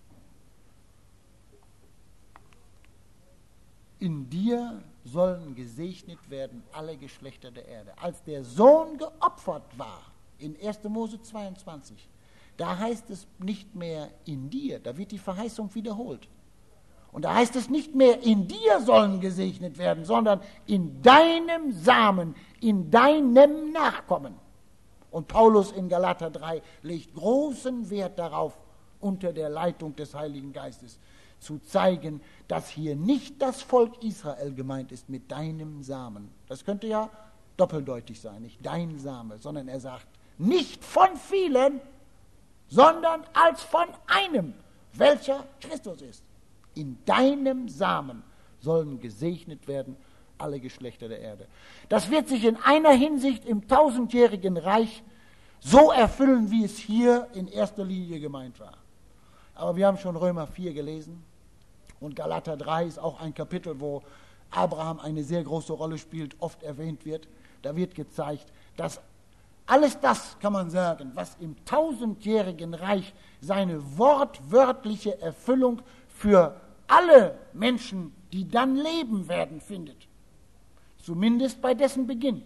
In dir sollen gesegnet werden alle Geschlechter der Erde. Als der Sohn geopfert war, in erster Mose zweiundzwanzig, da heißt es nicht mehr in dir, da wird die Verheißung wiederholt. Und da heißt es nicht mehr, in dir sollen gesegnet werden, sondern in deinem Samen, in deinem Nachkommen. Und Paulus in Galater drei legt großen Wert darauf, unter der Leitung des Heiligen Geistes zu zeigen, dass hier nicht das Volk Israel gemeint ist mit deinem Samen. Das könnte ja doppeldeutig sein, nicht dein Same, sondern er sagt, nicht von vielen, sondern als von einem, welcher Christus ist. In deinem Samen sollen gesegnet werden alle Geschlechter der Erde. Das wird sich in einer Hinsicht im tausendjährigen Reich so erfüllen, wie es hier in erster Linie gemeint war. Aber wir haben schon Römer vier gelesen und Galater drei ist auch ein Kapitel, wo Abraham eine sehr große Rolle spielt, oft erwähnt wird. Da wird gezeigt, dass alles das, kann man sagen, was im tausendjährigen Reich seine wortwörtliche Erfüllung für alle Menschen, die dann leben werden, findet. Zumindest bei dessen Beginn.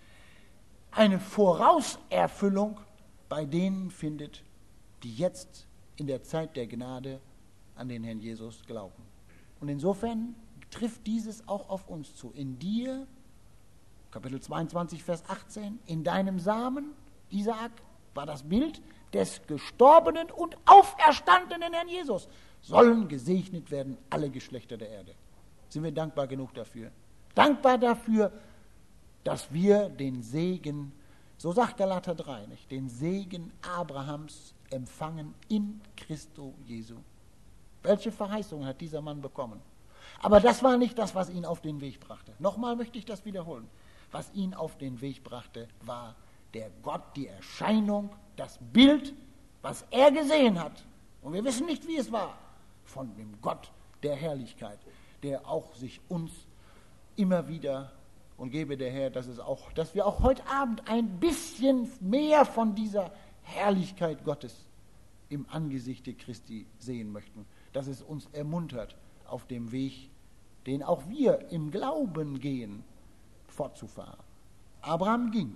Eine Vorauserfüllung bei denen findet, die jetzt in der Zeit der Gnade an den Herrn Jesus glauben. Und insofern trifft dieses auch auf uns zu. In dir, Kapitel zweiundzwanzig, Vers achtzehn, in deinem Samen, Isaak, war das Bild des gestorbenen und auferstandenen Herrn Jesus, sollen gesegnet werden alle Geschlechter der Erde. Sind wir dankbar genug dafür? Dankbar dafür, dass wir den Segen, so sagt Galater drei, nicht, den Segen Abrahams empfangen in Christo Jesu. Welche Verheißung hat dieser Mann bekommen? Aber das war nicht das, was ihn auf den Weg brachte. Nochmal möchte ich das wiederholen. Was ihn auf den Weg brachte, war der Gott, die Erscheinung, das Bild, was er gesehen hat. Und wir wissen nicht, wie es war, von dem Gott der Herrlichkeit, der auch sich uns immer wieder, und gebe der Herr, dass, es auch, dass wir auch heute Abend ein bisschen mehr von dieser Herrlichkeit Gottes im Angesichte Christi sehen möchten, dass es uns ermuntert, auf dem Weg, den auch wir im Glauben gehen, fortzufahren. Abraham ging.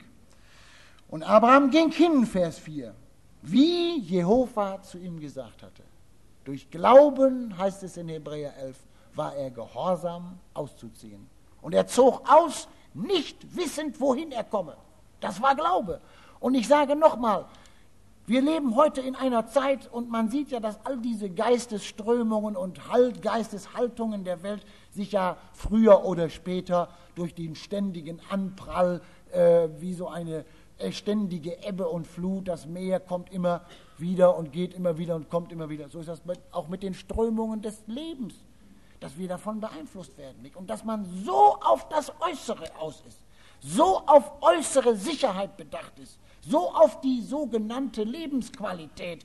Und Abraham ging hin, Vers vier, wie Jehova zu ihm gesagt hatte. Durch Glauben, heißt es in Hebräer elf, war er gehorsam auszuziehen. Und er zog aus, nicht wissend, wohin er komme. Das war Glaube. Und ich sage nochmal, wir leben heute in einer Zeit und man sieht ja, dass all diese Geistesströmungen und halt, Geisteshaltungen der Welt sich ja früher oder später durch den ständigen Anprall, äh, wie so eine äh, ständige Ebbe und Flut, das Meer kommt immer wieder und geht immer wieder und kommt immer wieder. So ist das mit, auch mit den Strömungen des Lebens, dass wir davon beeinflusst werden. Nicht? Und dass man so auf das Äußere aus ist, so auf äußere Sicherheit bedacht ist, so auf die sogenannte Lebensqualität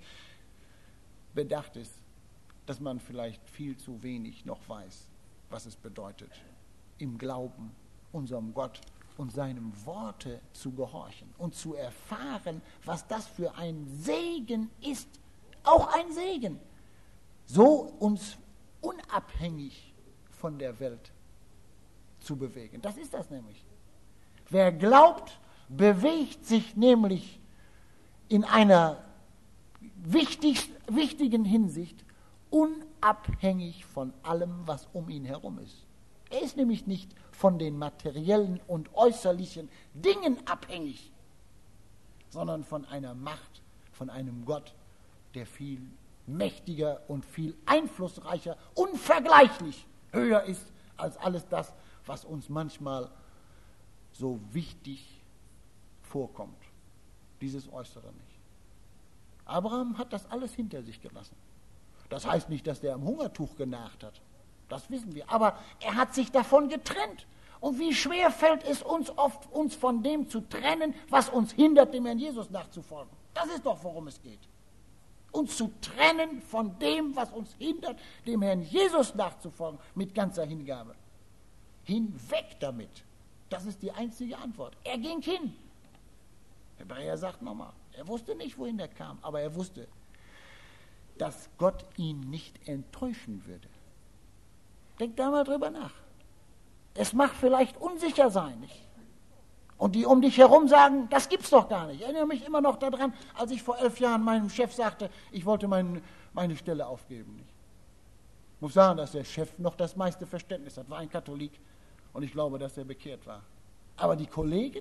bedacht ist, dass man vielleicht viel zu wenig noch weiß, was es bedeutet, im Glauben unserem Gott und seinem Worte zu gehorchen und zu erfahren, was das für ein Segen ist, auch ein Segen, so uns unabhängig von der Welt zu bewegen. Das ist das nämlich. Wer glaubt, bewegt sich nämlich in einer wichtig, wichtigen Hinsicht unabhängig von allem, was um ihn herum ist. Er ist nämlich nicht von den materiellen und äußerlichen Dingen abhängig, sondern von einer Macht, von einem Gott, der viel mächtiger und viel einflussreicher, unvergleichlich höher ist als alles das, was uns manchmal so wichtig vorkommt. Dieses Äußere nicht. Abraham hat das alles hinter sich gelassen. Das heißt nicht, dass er am Hungertuch genagt hat. Das wissen wir. Aber er hat sich davon getrennt. Und wie schwer fällt es uns oft, uns von dem zu trennen, was uns hindert, dem Herrn Jesus nachzufolgen. Das ist doch, worum es geht. Uns zu trennen von dem, was uns hindert, dem Herrn Jesus nachzufolgen, mit ganzer Hingabe. Hinweg damit. Das ist die einzige Antwort. Er ging hin. Hebräer sagt nochmal, er wusste nicht, wohin er kam, aber er wusste, dass Gott ihn nicht enttäuschen würde. Denk da mal drüber nach. Es mag vielleicht unsicher sein, nicht? Und die um dich herum sagen, das gibt's doch gar nicht. Ich erinnere mich immer noch daran, als ich vor elf Jahren meinem Chef sagte, ich wollte mein, meine Stelle aufgeben. Nicht? Ich muss sagen, dass der Chef noch das meiste Verständnis hat, war ein Katholik und ich glaube, dass er bekehrt war. Aber die Kollegen,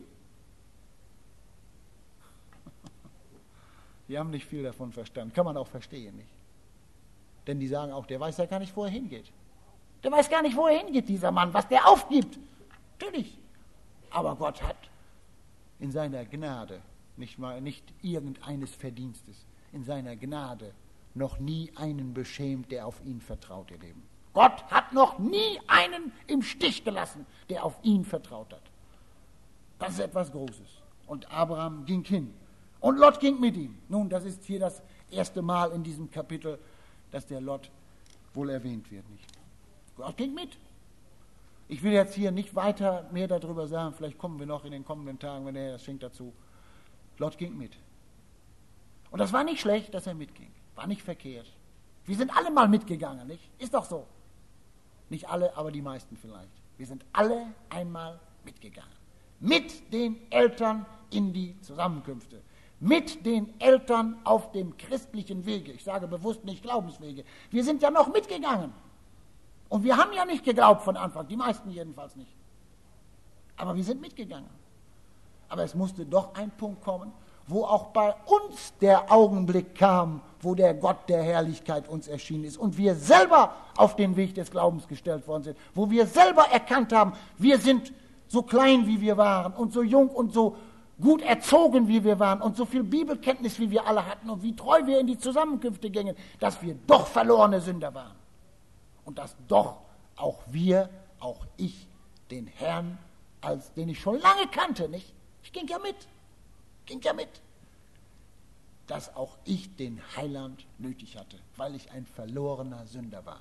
die haben nicht viel davon verstanden. Kann man auch verstehen, nicht? Denn die sagen auch, der weiß ja gar nicht, wo er hingeht. Der weiß gar nicht, wo er hingeht, dieser Mann, was der aufgibt. Natürlich. Aber Gott hat in seiner Gnade, nicht, mal, nicht irgendeines Verdienstes, in seiner Gnade noch nie einen beschämt, der auf ihn vertraut, ihr Leben. Gott hat noch nie einen im Stich gelassen, der auf ihn vertraut hat. Das ist etwas Großes. Und Abraham ging hin. Und Lot ging mit ihm. Nun, das ist hier das erste Mal in diesem Kapitel, dass der Lot wohl erwähnt wird, nicht? Gott ging mit. Ich will jetzt hier nicht weiter mehr darüber sagen, vielleicht kommen wir noch in den kommenden Tagen, wenn er das schenkt, dazu. Lot ging mit. Und das war nicht schlecht, dass er mitging. War nicht verkehrt. Wir sind alle mal mitgegangen, nicht? Ist doch so. Nicht alle, aber die meisten vielleicht. Wir sind alle einmal mitgegangen. Mit den Eltern in die Zusammenkünfte. Mit den Eltern auf dem christlichen Wege. Ich sage bewusst nicht Glaubenswege. Wir sind ja noch mitgegangen. Und wir haben ja nicht geglaubt von Anfang, die meisten jedenfalls nicht. Aber wir sind mitgegangen. Aber es musste doch ein Punkt kommen, wo auch bei uns der Augenblick kam, wo der Gott der Herrlichkeit uns erschienen ist und wir selber auf den Weg des Glaubens gestellt worden sind, wo wir selber erkannt haben, wir sind so klein, wie wir waren und so jung und so gut erzogen, wie wir waren und so viel Bibelkenntnis, wie wir alle hatten und wie treu wir in die Zusammenkünfte gingen, dass wir doch verlorene Sünder waren. Und dass doch auch wir, auch ich, den Herrn, als den ich schon lange kannte, nicht? Ich ging ja mit, ging ja mit, dass auch ich den Heiland nötig hatte, weil ich ein verlorener Sünder war.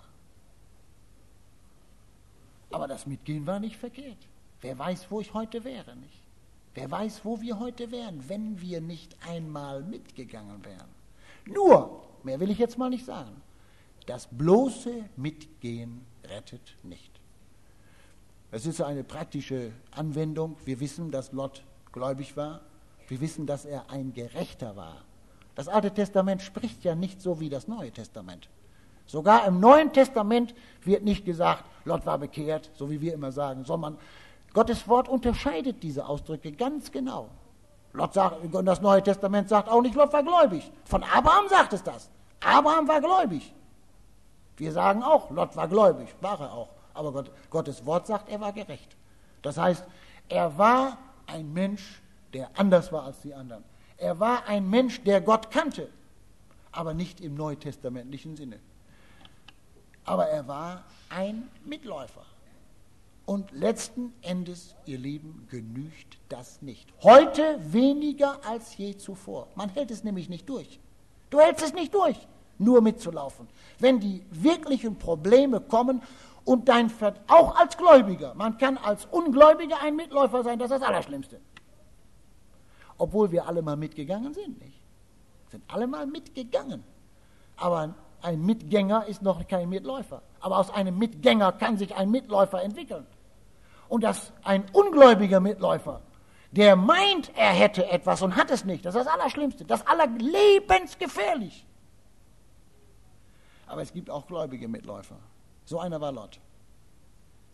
Aber das Mitgehen war nicht verkehrt. Wer weiß, wo ich heute wäre, nicht? Wer weiß, wo wir heute wären, wenn wir nicht einmal mitgegangen wären. Nur, mehr will ich jetzt mal nicht sagen, das bloße Mitgehen rettet nicht. Es ist eine praktische Anwendung. Wir wissen, dass Lot gläubig war. Wir wissen, dass er ein Gerechter war. Das Alte Testament spricht ja nicht so wie das Neue Testament. Sogar im Neuen Testament wird nicht gesagt, Lot war bekehrt, so wie wir immer sagen, sondern Gottes Wort unterscheidet diese Ausdrücke ganz genau. Lot sagt, das Neue Testament sagt auch nicht, Lot war gläubig. Von Abraham sagt es das. Abraham war gläubig. Wir sagen auch, Lot war gläubig, war er auch. Aber Gott, Gottes Wort sagt, er war gerecht. Das heißt, er war ein Mensch, der anders war als die anderen. Er war ein Mensch, der Gott kannte, aber nicht im neutestamentlichen Sinne. Aber er war ein Mitläufer. Und letzten Endes, ihr Lieben, genügt das nicht. Heute weniger als je zuvor. Man hält es nämlich nicht durch. Du hältst es nicht durch, nur mitzulaufen. Wenn die wirklichen Probleme kommen und dein Ver- auch als Gläubiger, man kann als Ungläubiger ein Mitläufer sein, das ist das Allerschlimmste. Obwohl wir alle mal mitgegangen sind, nicht? Sind alle mal mitgegangen. Aber ein Mitgänger ist noch kein Mitläufer. Aber aus einem Mitgänger kann sich ein Mitläufer entwickeln. Und dass ein ungläubiger Mitläufer, der meint, er hätte etwas und hat es nicht, das ist das Allerschlimmste, das allerlebensgefährlich. Aber es gibt auch gläubige Mitläufer. So einer war Lot.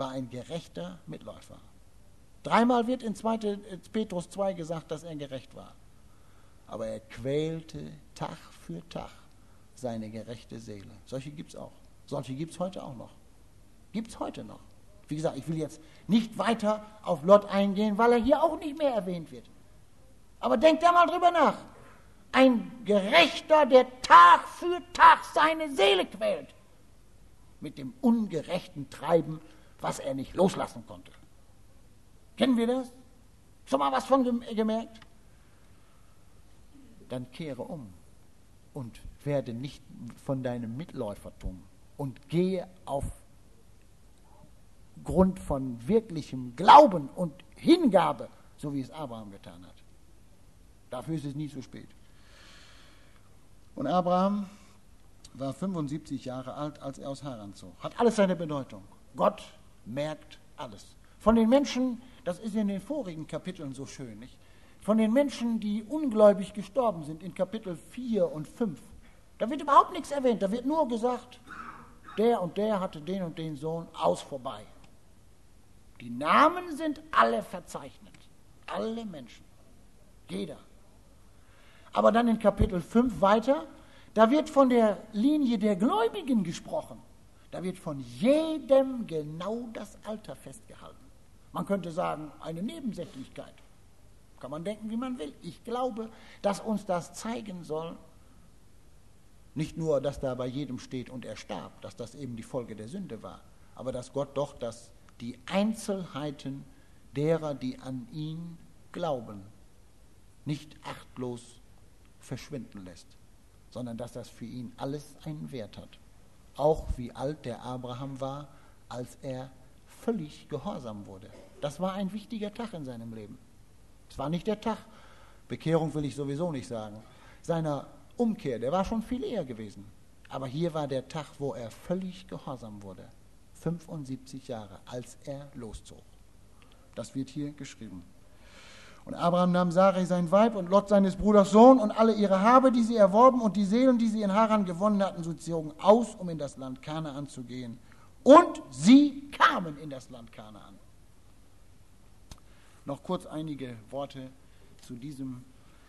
war ein gerechter Mitläufer. Dreimal wird in zweiten Petrus zwei gesagt, dass er gerecht war. Aber er quälte Tag für Tag seine gerechte Seele. Solche gibt es auch. Solche gibt es heute auch noch. Gibt es heute noch. Wie gesagt, ich will jetzt nicht weiter auf Lot eingehen, weil er hier auch nicht mehr erwähnt wird. Aber denkt da mal drüber nach. Ein Gerechter, der Tag für Tag seine Seele quält. Mit dem ungerechten Treiben, was er nicht loslassen konnte. Kennen wir das? Schon mal was von gemerkt? Dann kehre um und werde nicht von deinem Mitläufertum und gehe auf Grund von wirklichem Glauben und Hingabe, so wie es Abraham getan hat. Dafür ist es nie zu spät. Und Abraham war fünfundsiebzig Jahre alt, als er aus Haran zog. Hat alles seine Bedeutung. Gott merkt alles. Von den Menschen, das ist in den vorigen Kapiteln so schön, nicht? Von den Menschen, die ungläubig gestorben sind, in Kapitel vier und fünf, da wird überhaupt nichts erwähnt. Da wird nur gesagt, der und der hatte den und den Sohn, aus, vorbei. Die Namen sind alle verzeichnet. Alle Menschen. Jeder. Aber dann in Kapitel fünf weiter, da wird von der Linie der Gläubigen gesprochen. Da wird von jedem genau das Alter festgehalten. Man könnte sagen, eine Nebensächlichkeit. Kann man denken, wie man will. Ich glaube, dass uns das zeigen soll, nicht nur, dass da bei jedem steht und er starb, dass das eben die Folge der Sünde war, aber dass Gott doch das, die Einzelheiten derer, die an ihn glauben, nicht achtlos verschwinden lässt, sondern dass das für ihn alles einen Wert hat. Auch wie alt der Abraham war, als er völlig gehorsam wurde. Das war ein wichtiger Tag in seinem Leben. Es war nicht der Tag, Bekehrung will ich sowieso nicht sagen, seiner Umkehr, der war schon viel eher gewesen. Aber hier war der Tag, wo er völlig gehorsam wurde. fünfundsiebzig Jahre, als er loszog. Das wird hier geschrieben. Und Abraham nahm Sarai sein Weib und Lot seines Bruders Sohn und alle ihre Habe, die sie erworben und die Seelen, die sie in Haran gewonnen hatten, so zogen aus, um in das Land Kanaan zu gehen. Und sie kamen in das Land Kanaan. Noch kurz einige Worte zu diesem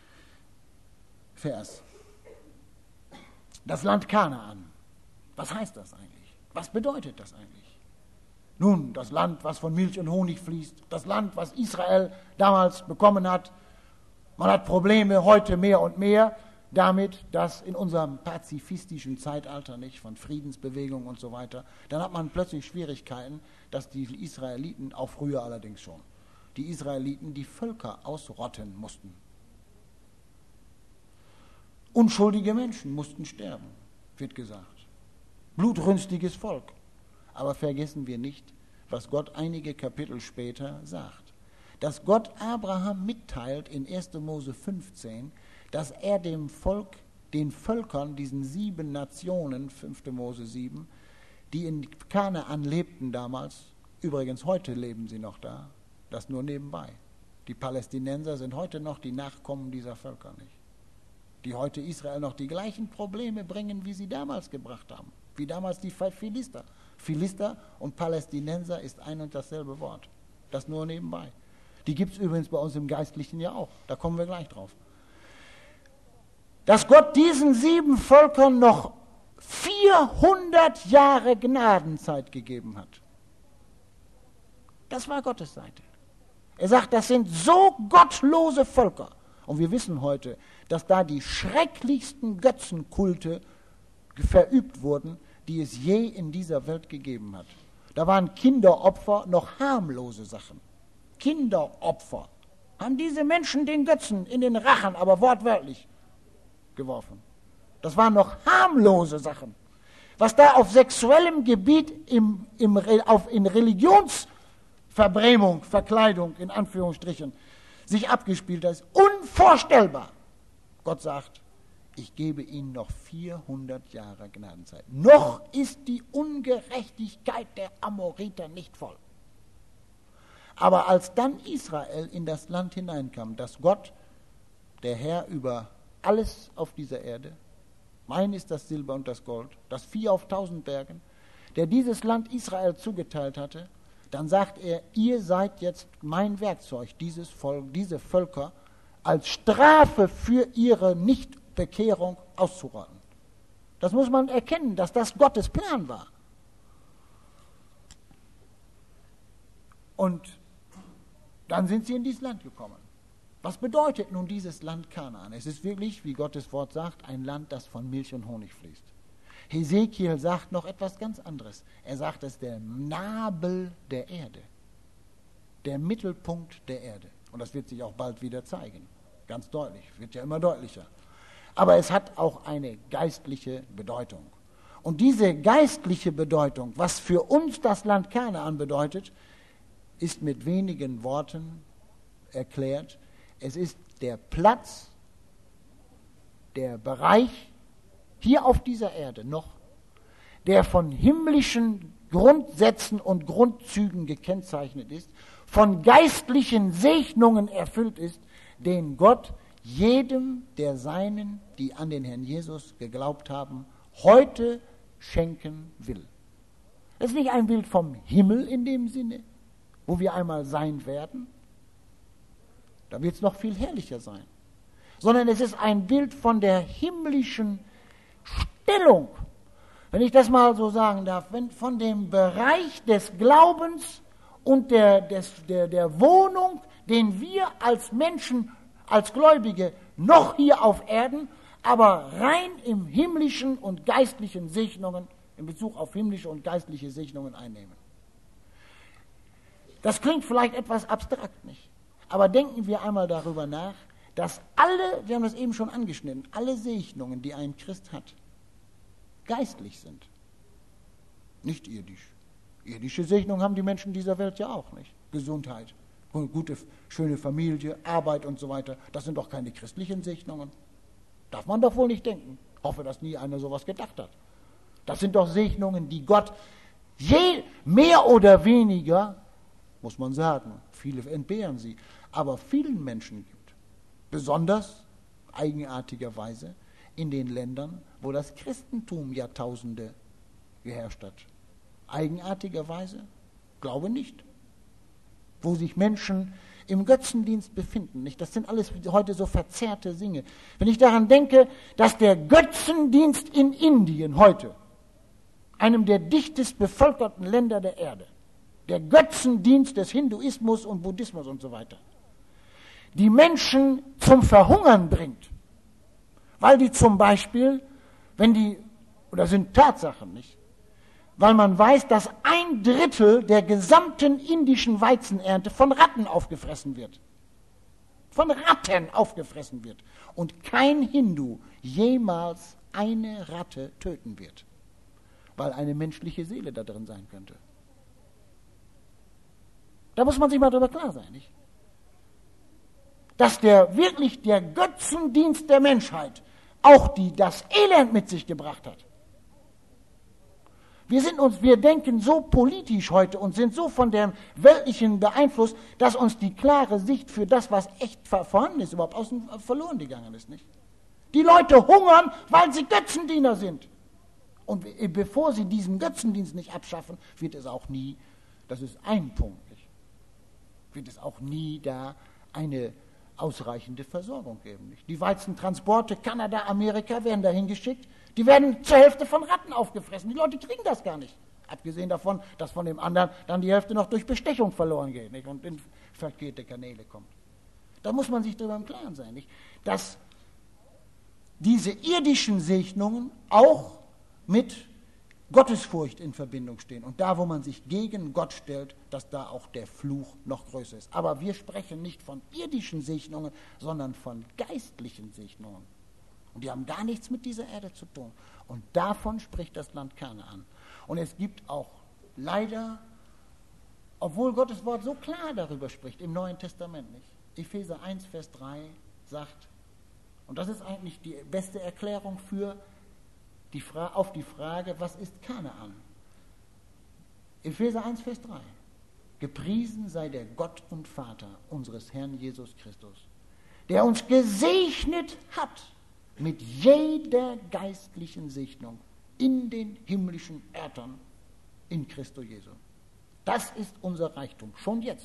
Vers. Das Land Kanaan. Was heißt das eigentlich? Was bedeutet das eigentlich? Nun, das Land, was von Milch und Honig fließt, das Land, was Israel damals bekommen hat. Man hat Probleme heute mehr und mehr damit, dass in unserem pazifistischen Zeitalter, nicht, von Friedensbewegung und so weiter, dann hat man plötzlich Schwierigkeiten, dass die Israeliten, auch früher allerdings schon, die Israeliten die Völker ausrotten mussten. Unschuldige Menschen mussten sterben, wird gesagt. Blutrünstiges Volk. Aber vergessen wir nicht, was Gott einige Kapitel später sagt. Dass Gott Abraham mitteilt in erster Mose fünfzehn, dass er dem Volk, den Völkern, diesen sieben Nationen, fünfter Mose sieben, die in Kanaan lebten damals, übrigens heute leben sie noch da, das nur nebenbei. Die Palästinenser sind heute noch die Nachkommen dieser Völker, nicht? Die heute Israel noch die gleichen Probleme bringen, wie sie damals gebracht haben. Wie damals die Philister. Philister und Palästinenser ist ein und dasselbe Wort. Das nur nebenbei. Die gibt es übrigens bei uns im Geistlichen ja auch. Da kommen wir gleich drauf. Dass Gott diesen sieben Völkern noch vierhundert Jahre Gnadenzeit gegeben hat. Das war Gottes Seite. Er sagt, das sind so gottlose Völker. Und wir wissen heute, dass da die schrecklichsten Götzenkulte verübt wurden, die es je in dieser Welt gegeben hat. Da waren Kinderopfer noch harmlose Sachen. Kinderopfer. Haben diese Menschen den Götzen in den Rachen, aber wortwörtlich, geworfen. Das waren noch harmlose Sachen. Was da auf sexuellem Gebiet im, im, auf, in Religionsverbrämung, Verkleidung, in Anführungsstrichen, sich abgespielt hat, ist unvorstellbar. Gott sagt, ich gebe ihnen noch vierhundert Jahre Gnadenzeit. Noch ist die Ungerechtigkeit der Amoriter nicht voll. Aber als dann Israel in das Land hineinkam, dass Gott, der Herr über alles auf dieser Erde, mein ist das Silber und das Gold, das Vieh auf tausend Bergen, der dieses Land Israel zugeteilt hatte, dann sagt er, ihr seid jetzt mein Werkzeug, dieses Volk, diese Völker, als Strafe für ihre Nichtbekehrung auszurotten. Das muss man erkennen, dass das Gottes Plan war. Und dann sind sie in dieses Land gekommen. Was bedeutet nun dieses Land Kanaan? Es ist wirklich, wie Gottes Wort sagt, ein Land, das von Milch und Honig fließt. Hesekiel sagt noch etwas ganz anderes. Er sagt, es ist der Nabel der Erde, der Mittelpunkt der Erde. Und das wird sich auch bald wieder zeigen. Ganz deutlich, wird ja immer deutlicher. Aber es hat auch eine geistliche Bedeutung. Und diese geistliche Bedeutung, was für uns das Land Kanaan bedeutet, ist mit wenigen Worten erklärt. Es ist der Platz, der Bereich hier auf dieser Erde noch, der von himmlischen Grundsätzen und Grundzügen gekennzeichnet ist, von geistlichen Segnungen erfüllt ist, den Gott jedem der Seinen, die an den Herrn Jesus geglaubt haben, heute schenken will. Das ist nicht ein Bild vom Himmel in dem Sinne, wo wir einmal sein werden, da wird es noch viel herrlicher sein, sondern es ist ein Bild von der himmlischen Stellung, wenn ich das mal so sagen darf, wenn von dem Bereich des Glaubens und der, des, der, der Wohnung, den wir als Menschen, als Gläubige noch hier auf Erden, aber rein im himmlischen und geistlichen Segnungen, in Bezug auf himmlische und geistliche Segnungen einnehmen. Das klingt vielleicht etwas abstrakt, nicht? Aber denken wir einmal darüber nach, dass alle, wir haben das eben schon angeschnitten, alle Segnungen, die ein Christ hat, geistlich sind, nicht irdisch. Irdische Segnungen haben die Menschen dieser Welt ja auch nicht. Gesundheit, gute, schöne Familie, Arbeit und so weiter, das sind doch keine christlichen Segnungen. Darf man doch wohl nicht denken. Ich hoffe, dass nie einer sowas gedacht hat. Das sind doch Segnungen, die Gott je mehr oder weniger, muss man sagen, viele entbehren sie, aber vielen Menschen gibt. Besonders, eigenartigerweise, in den Ländern, wo das Christentum Jahrtausende geherrscht hat. Eigenartigerweise? Glaube nicht. Wo sich Menschen im Götzendienst befinden. Nicht? Das sind alles heute so verzerrte Dinge. Wenn ich daran denke, dass der Götzendienst in Indien heute, einem der dichtest bevölkerten Länder der Erde, der Götzendienst des Hinduismus und Buddhismus und so weiter, die Menschen zum Verhungern bringt, weil die zum Beispiel, wenn die, oder sind Tatsachen, nicht, weil man weiß, dass ein Drittel der gesamten indischen Weizenernte von Ratten aufgefressen wird. Von Ratten aufgefressen wird. Und kein Hindu jemals eine Ratte töten wird, weil eine menschliche Seele da drin sein könnte. Da muss man sich mal drüber klar sein, nicht? Dass der wirklich der Götzendienst der Menschheit auch die das Elend mit sich gebracht hat. Wir sind uns, wir denken so politisch heute und sind so von dem Weltlichen beeinflusst, dass uns die klare Sicht für das, was echt vorhanden ist, überhaupt außen verloren gegangen ist, nicht? Die Leute hungern, weil sie Götzendiener sind. Und bevor sie diesen Götzendienst nicht abschaffen, wird es auch nie, das ist ein Punkt, nicht? Wird es auch nie da eine ausreichende Versorgung geben, nicht? Die Weizentransporte Kanada, Amerika werden dahin geschickt, die werden zur Hälfte von Ratten aufgefressen. Die Leute kriegen das gar nicht. Abgesehen davon, dass von dem anderen dann die Hälfte noch durch Bestechung verloren geht, nicht? Und in verkehrte Kanäle kommt. Da muss man sich darüber im Klaren sein, nicht? Dass diese irdischen Segnungen auch mit Gottesfurcht in Verbindung stehen. Und da, wo man sich gegen Gott stellt, dass da auch der Fluch noch größer ist. Aber wir sprechen nicht von irdischen Segnungen, sondern von geistlichen Segnungen. Und die haben gar nichts mit dieser Erde zu tun. Und davon spricht das Land Kanaan. Und es gibt auch leider, obwohl Gottes Wort so klar darüber spricht, im Neuen Testament nicht. Epheser eins, Vers drei sagt, und das ist eigentlich die beste Erklärung für die Fra- auf die Frage, was ist Kanaan? Epheser eins, Vers drei. Gepriesen sei der Gott und Vater unseres Herrn Jesus Christus, der uns gesegnet hat mit jeder geistlichen Segnung in den himmlischen Ätern in Christo Jesu. Das ist unser Reichtum, schon jetzt.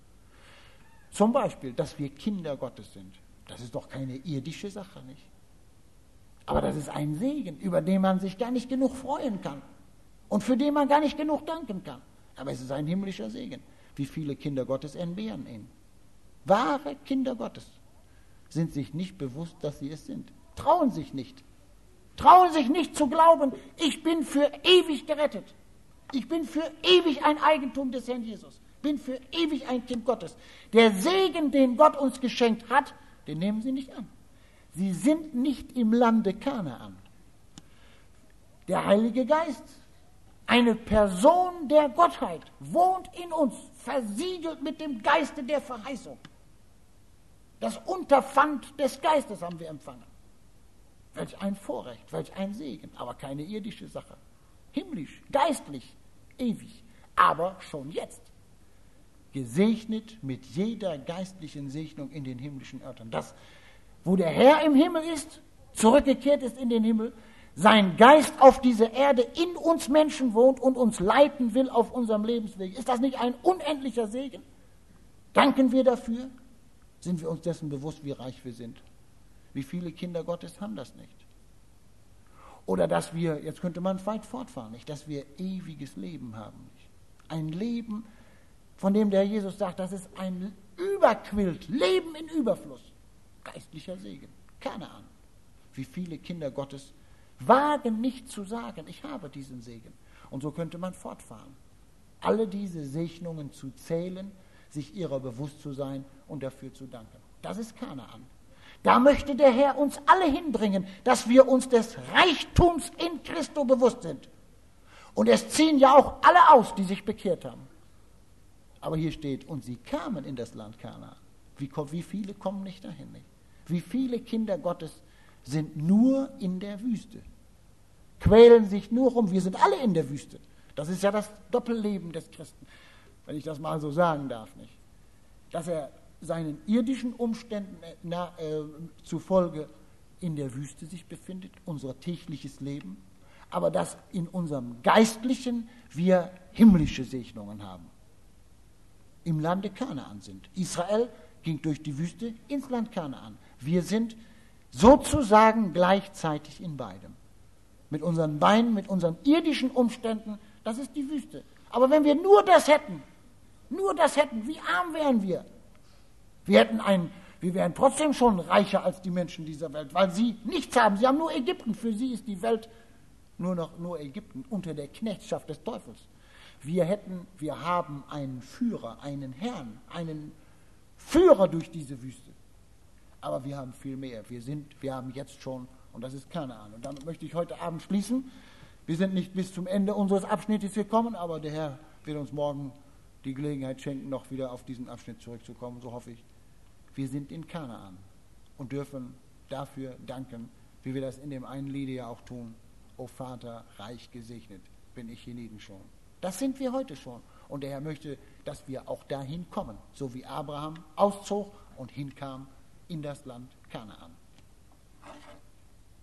Zum Beispiel, dass wir Kinder Gottes sind. Das ist doch keine irdische Sache, nicht? Aber das ist ein Segen, über den man sich gar nicht genug freuen kann und für den man gar nicht genug danken kann. Aber es ist ein himmlischer Segen. Wie viele Kinder Gottes entbehren ihn? Wahre Kinder Gottes sind sich nicht bewusst, dass sie es sind. Trauen sich nicht. Trauen sich nicht zu glauben, ich bin für ewig gerettet. Ich bin für ewig ein Eigentum des Herrn Jesus. Bin für ewig ein Kind Gottes. Der Segen, den Gott uns geschenkt hat, den nehmen sie nicht an. Sie sind nicht im Lande Kanaan. Der Heilige Geist, eine Person der Gottheit, wohnt in uns, versiegelt mit dem Geiste der Verheißung. Das Unterpfand des Geistes haben wir empfangen. Welch ein Vorrecht, welch ein Segen, aber keine irdische Sache. Himmlisch, geistlich, ewig, aber schon jetzt. Gesegnet mit jeder geistlichen Segnung in den himmlischen Örtern. Das, wo der Herr im Himmel ist, zurückgekehrt ist in den Himmel, sein Geist auf dieser Erde in uns Menschen wohnt und uns leiten will auf unserem Lebensweg. Ist das nicht ein unendlicher Segen? Danken wir dafür? Sind wir uns dessen bewusst, wie reich wir sind? Wie viele Kinder Gottes haben das nicht? Oder dass wir, jetzt könnte man weit fortfahren, nicht, dass wir ewiges Leben haben. Nicht? Ein Leben, von dem der Jesus sagt, das ist ein Überquillt, Leben in Überfluss. Geistlicher Segen, keine Ahnung. Wie viele Kinder Gottes wagen nicht zu sagen, ich habe diesen Segen. Und so könnte man fortfahren. Alle diese Segnungen zu zählen, sich ihrer bewusst zu sein und dafür zu danken. Das ist Kanaan. Da möchte der Herr uns alle hinbringen, dass wir uns des Reichtums in Christo bewusst sind. Und es ziehen ja auch alle aus, die sich bekehrt haben. Aber hier steht, und sie kamen in das Land Kanaan. Wie, wie viele kommen nicht dahin? Nicht? Wie viele Kinder Gottes sind nur in der Wüste, quälen sich nur rum. Wir sind alle in der Wüste. Das ist ja das Doppelleben des Christen, wenn ich das mal so sagen darf, nicht? Dass er seinen irdischen Umständen na, äh, zufolge in der Wüste sich befindet, unser tägliches Leben, aber dass in unserem Geistlichen wir himmlische Segnungen haben. Im Lande Kanaan sind. Israel ging durch die Wüste ins Land Kanaan. Wir sind sozusagen gleichzeitig in beidem. Mit unseren Beinen, mit unseren irdischen Umständen, das ist die Wüste. Aber wenn wir nur das hätten, nur das hätten, wie arm wären wir? Wir hätten ein, wir wären trotzdem schon reicher als die Menschen dieser Welt, weil sie nichts haben. Sie haben nur Ägypten. Für sie ist die Welt nur noch nur Ägypten unter der Knechtschaft des Teufels. Wir hätten, wir haben einen Führer, einen Herrn, einen Führer durch diese Wüste. Aber wir haben viel mehr. Wir sind, wir haben jetzt schon, und das ist Kanaan. Und damit möchte ich heute Abend schließen. Wir sind nicht bis zum Ende unseres Abschnittes gekommen, aber der Herr wird uns morgen die Gelegenheit schenken, noch wieder auf diesen Abschnitt zurückzukommen, so hoffe ich. Wir sind in Kanaan und dürfen dafür danken, wie wir das in dem einen Lied ja auch tun. O Vater, reich gesegnet bin ich hienieden schon. Das sind wir heute schon. Und der Herr möchte, dass wir auch dahin kommen, so wie Abraham auszog und hinkam in das Land Kanaan.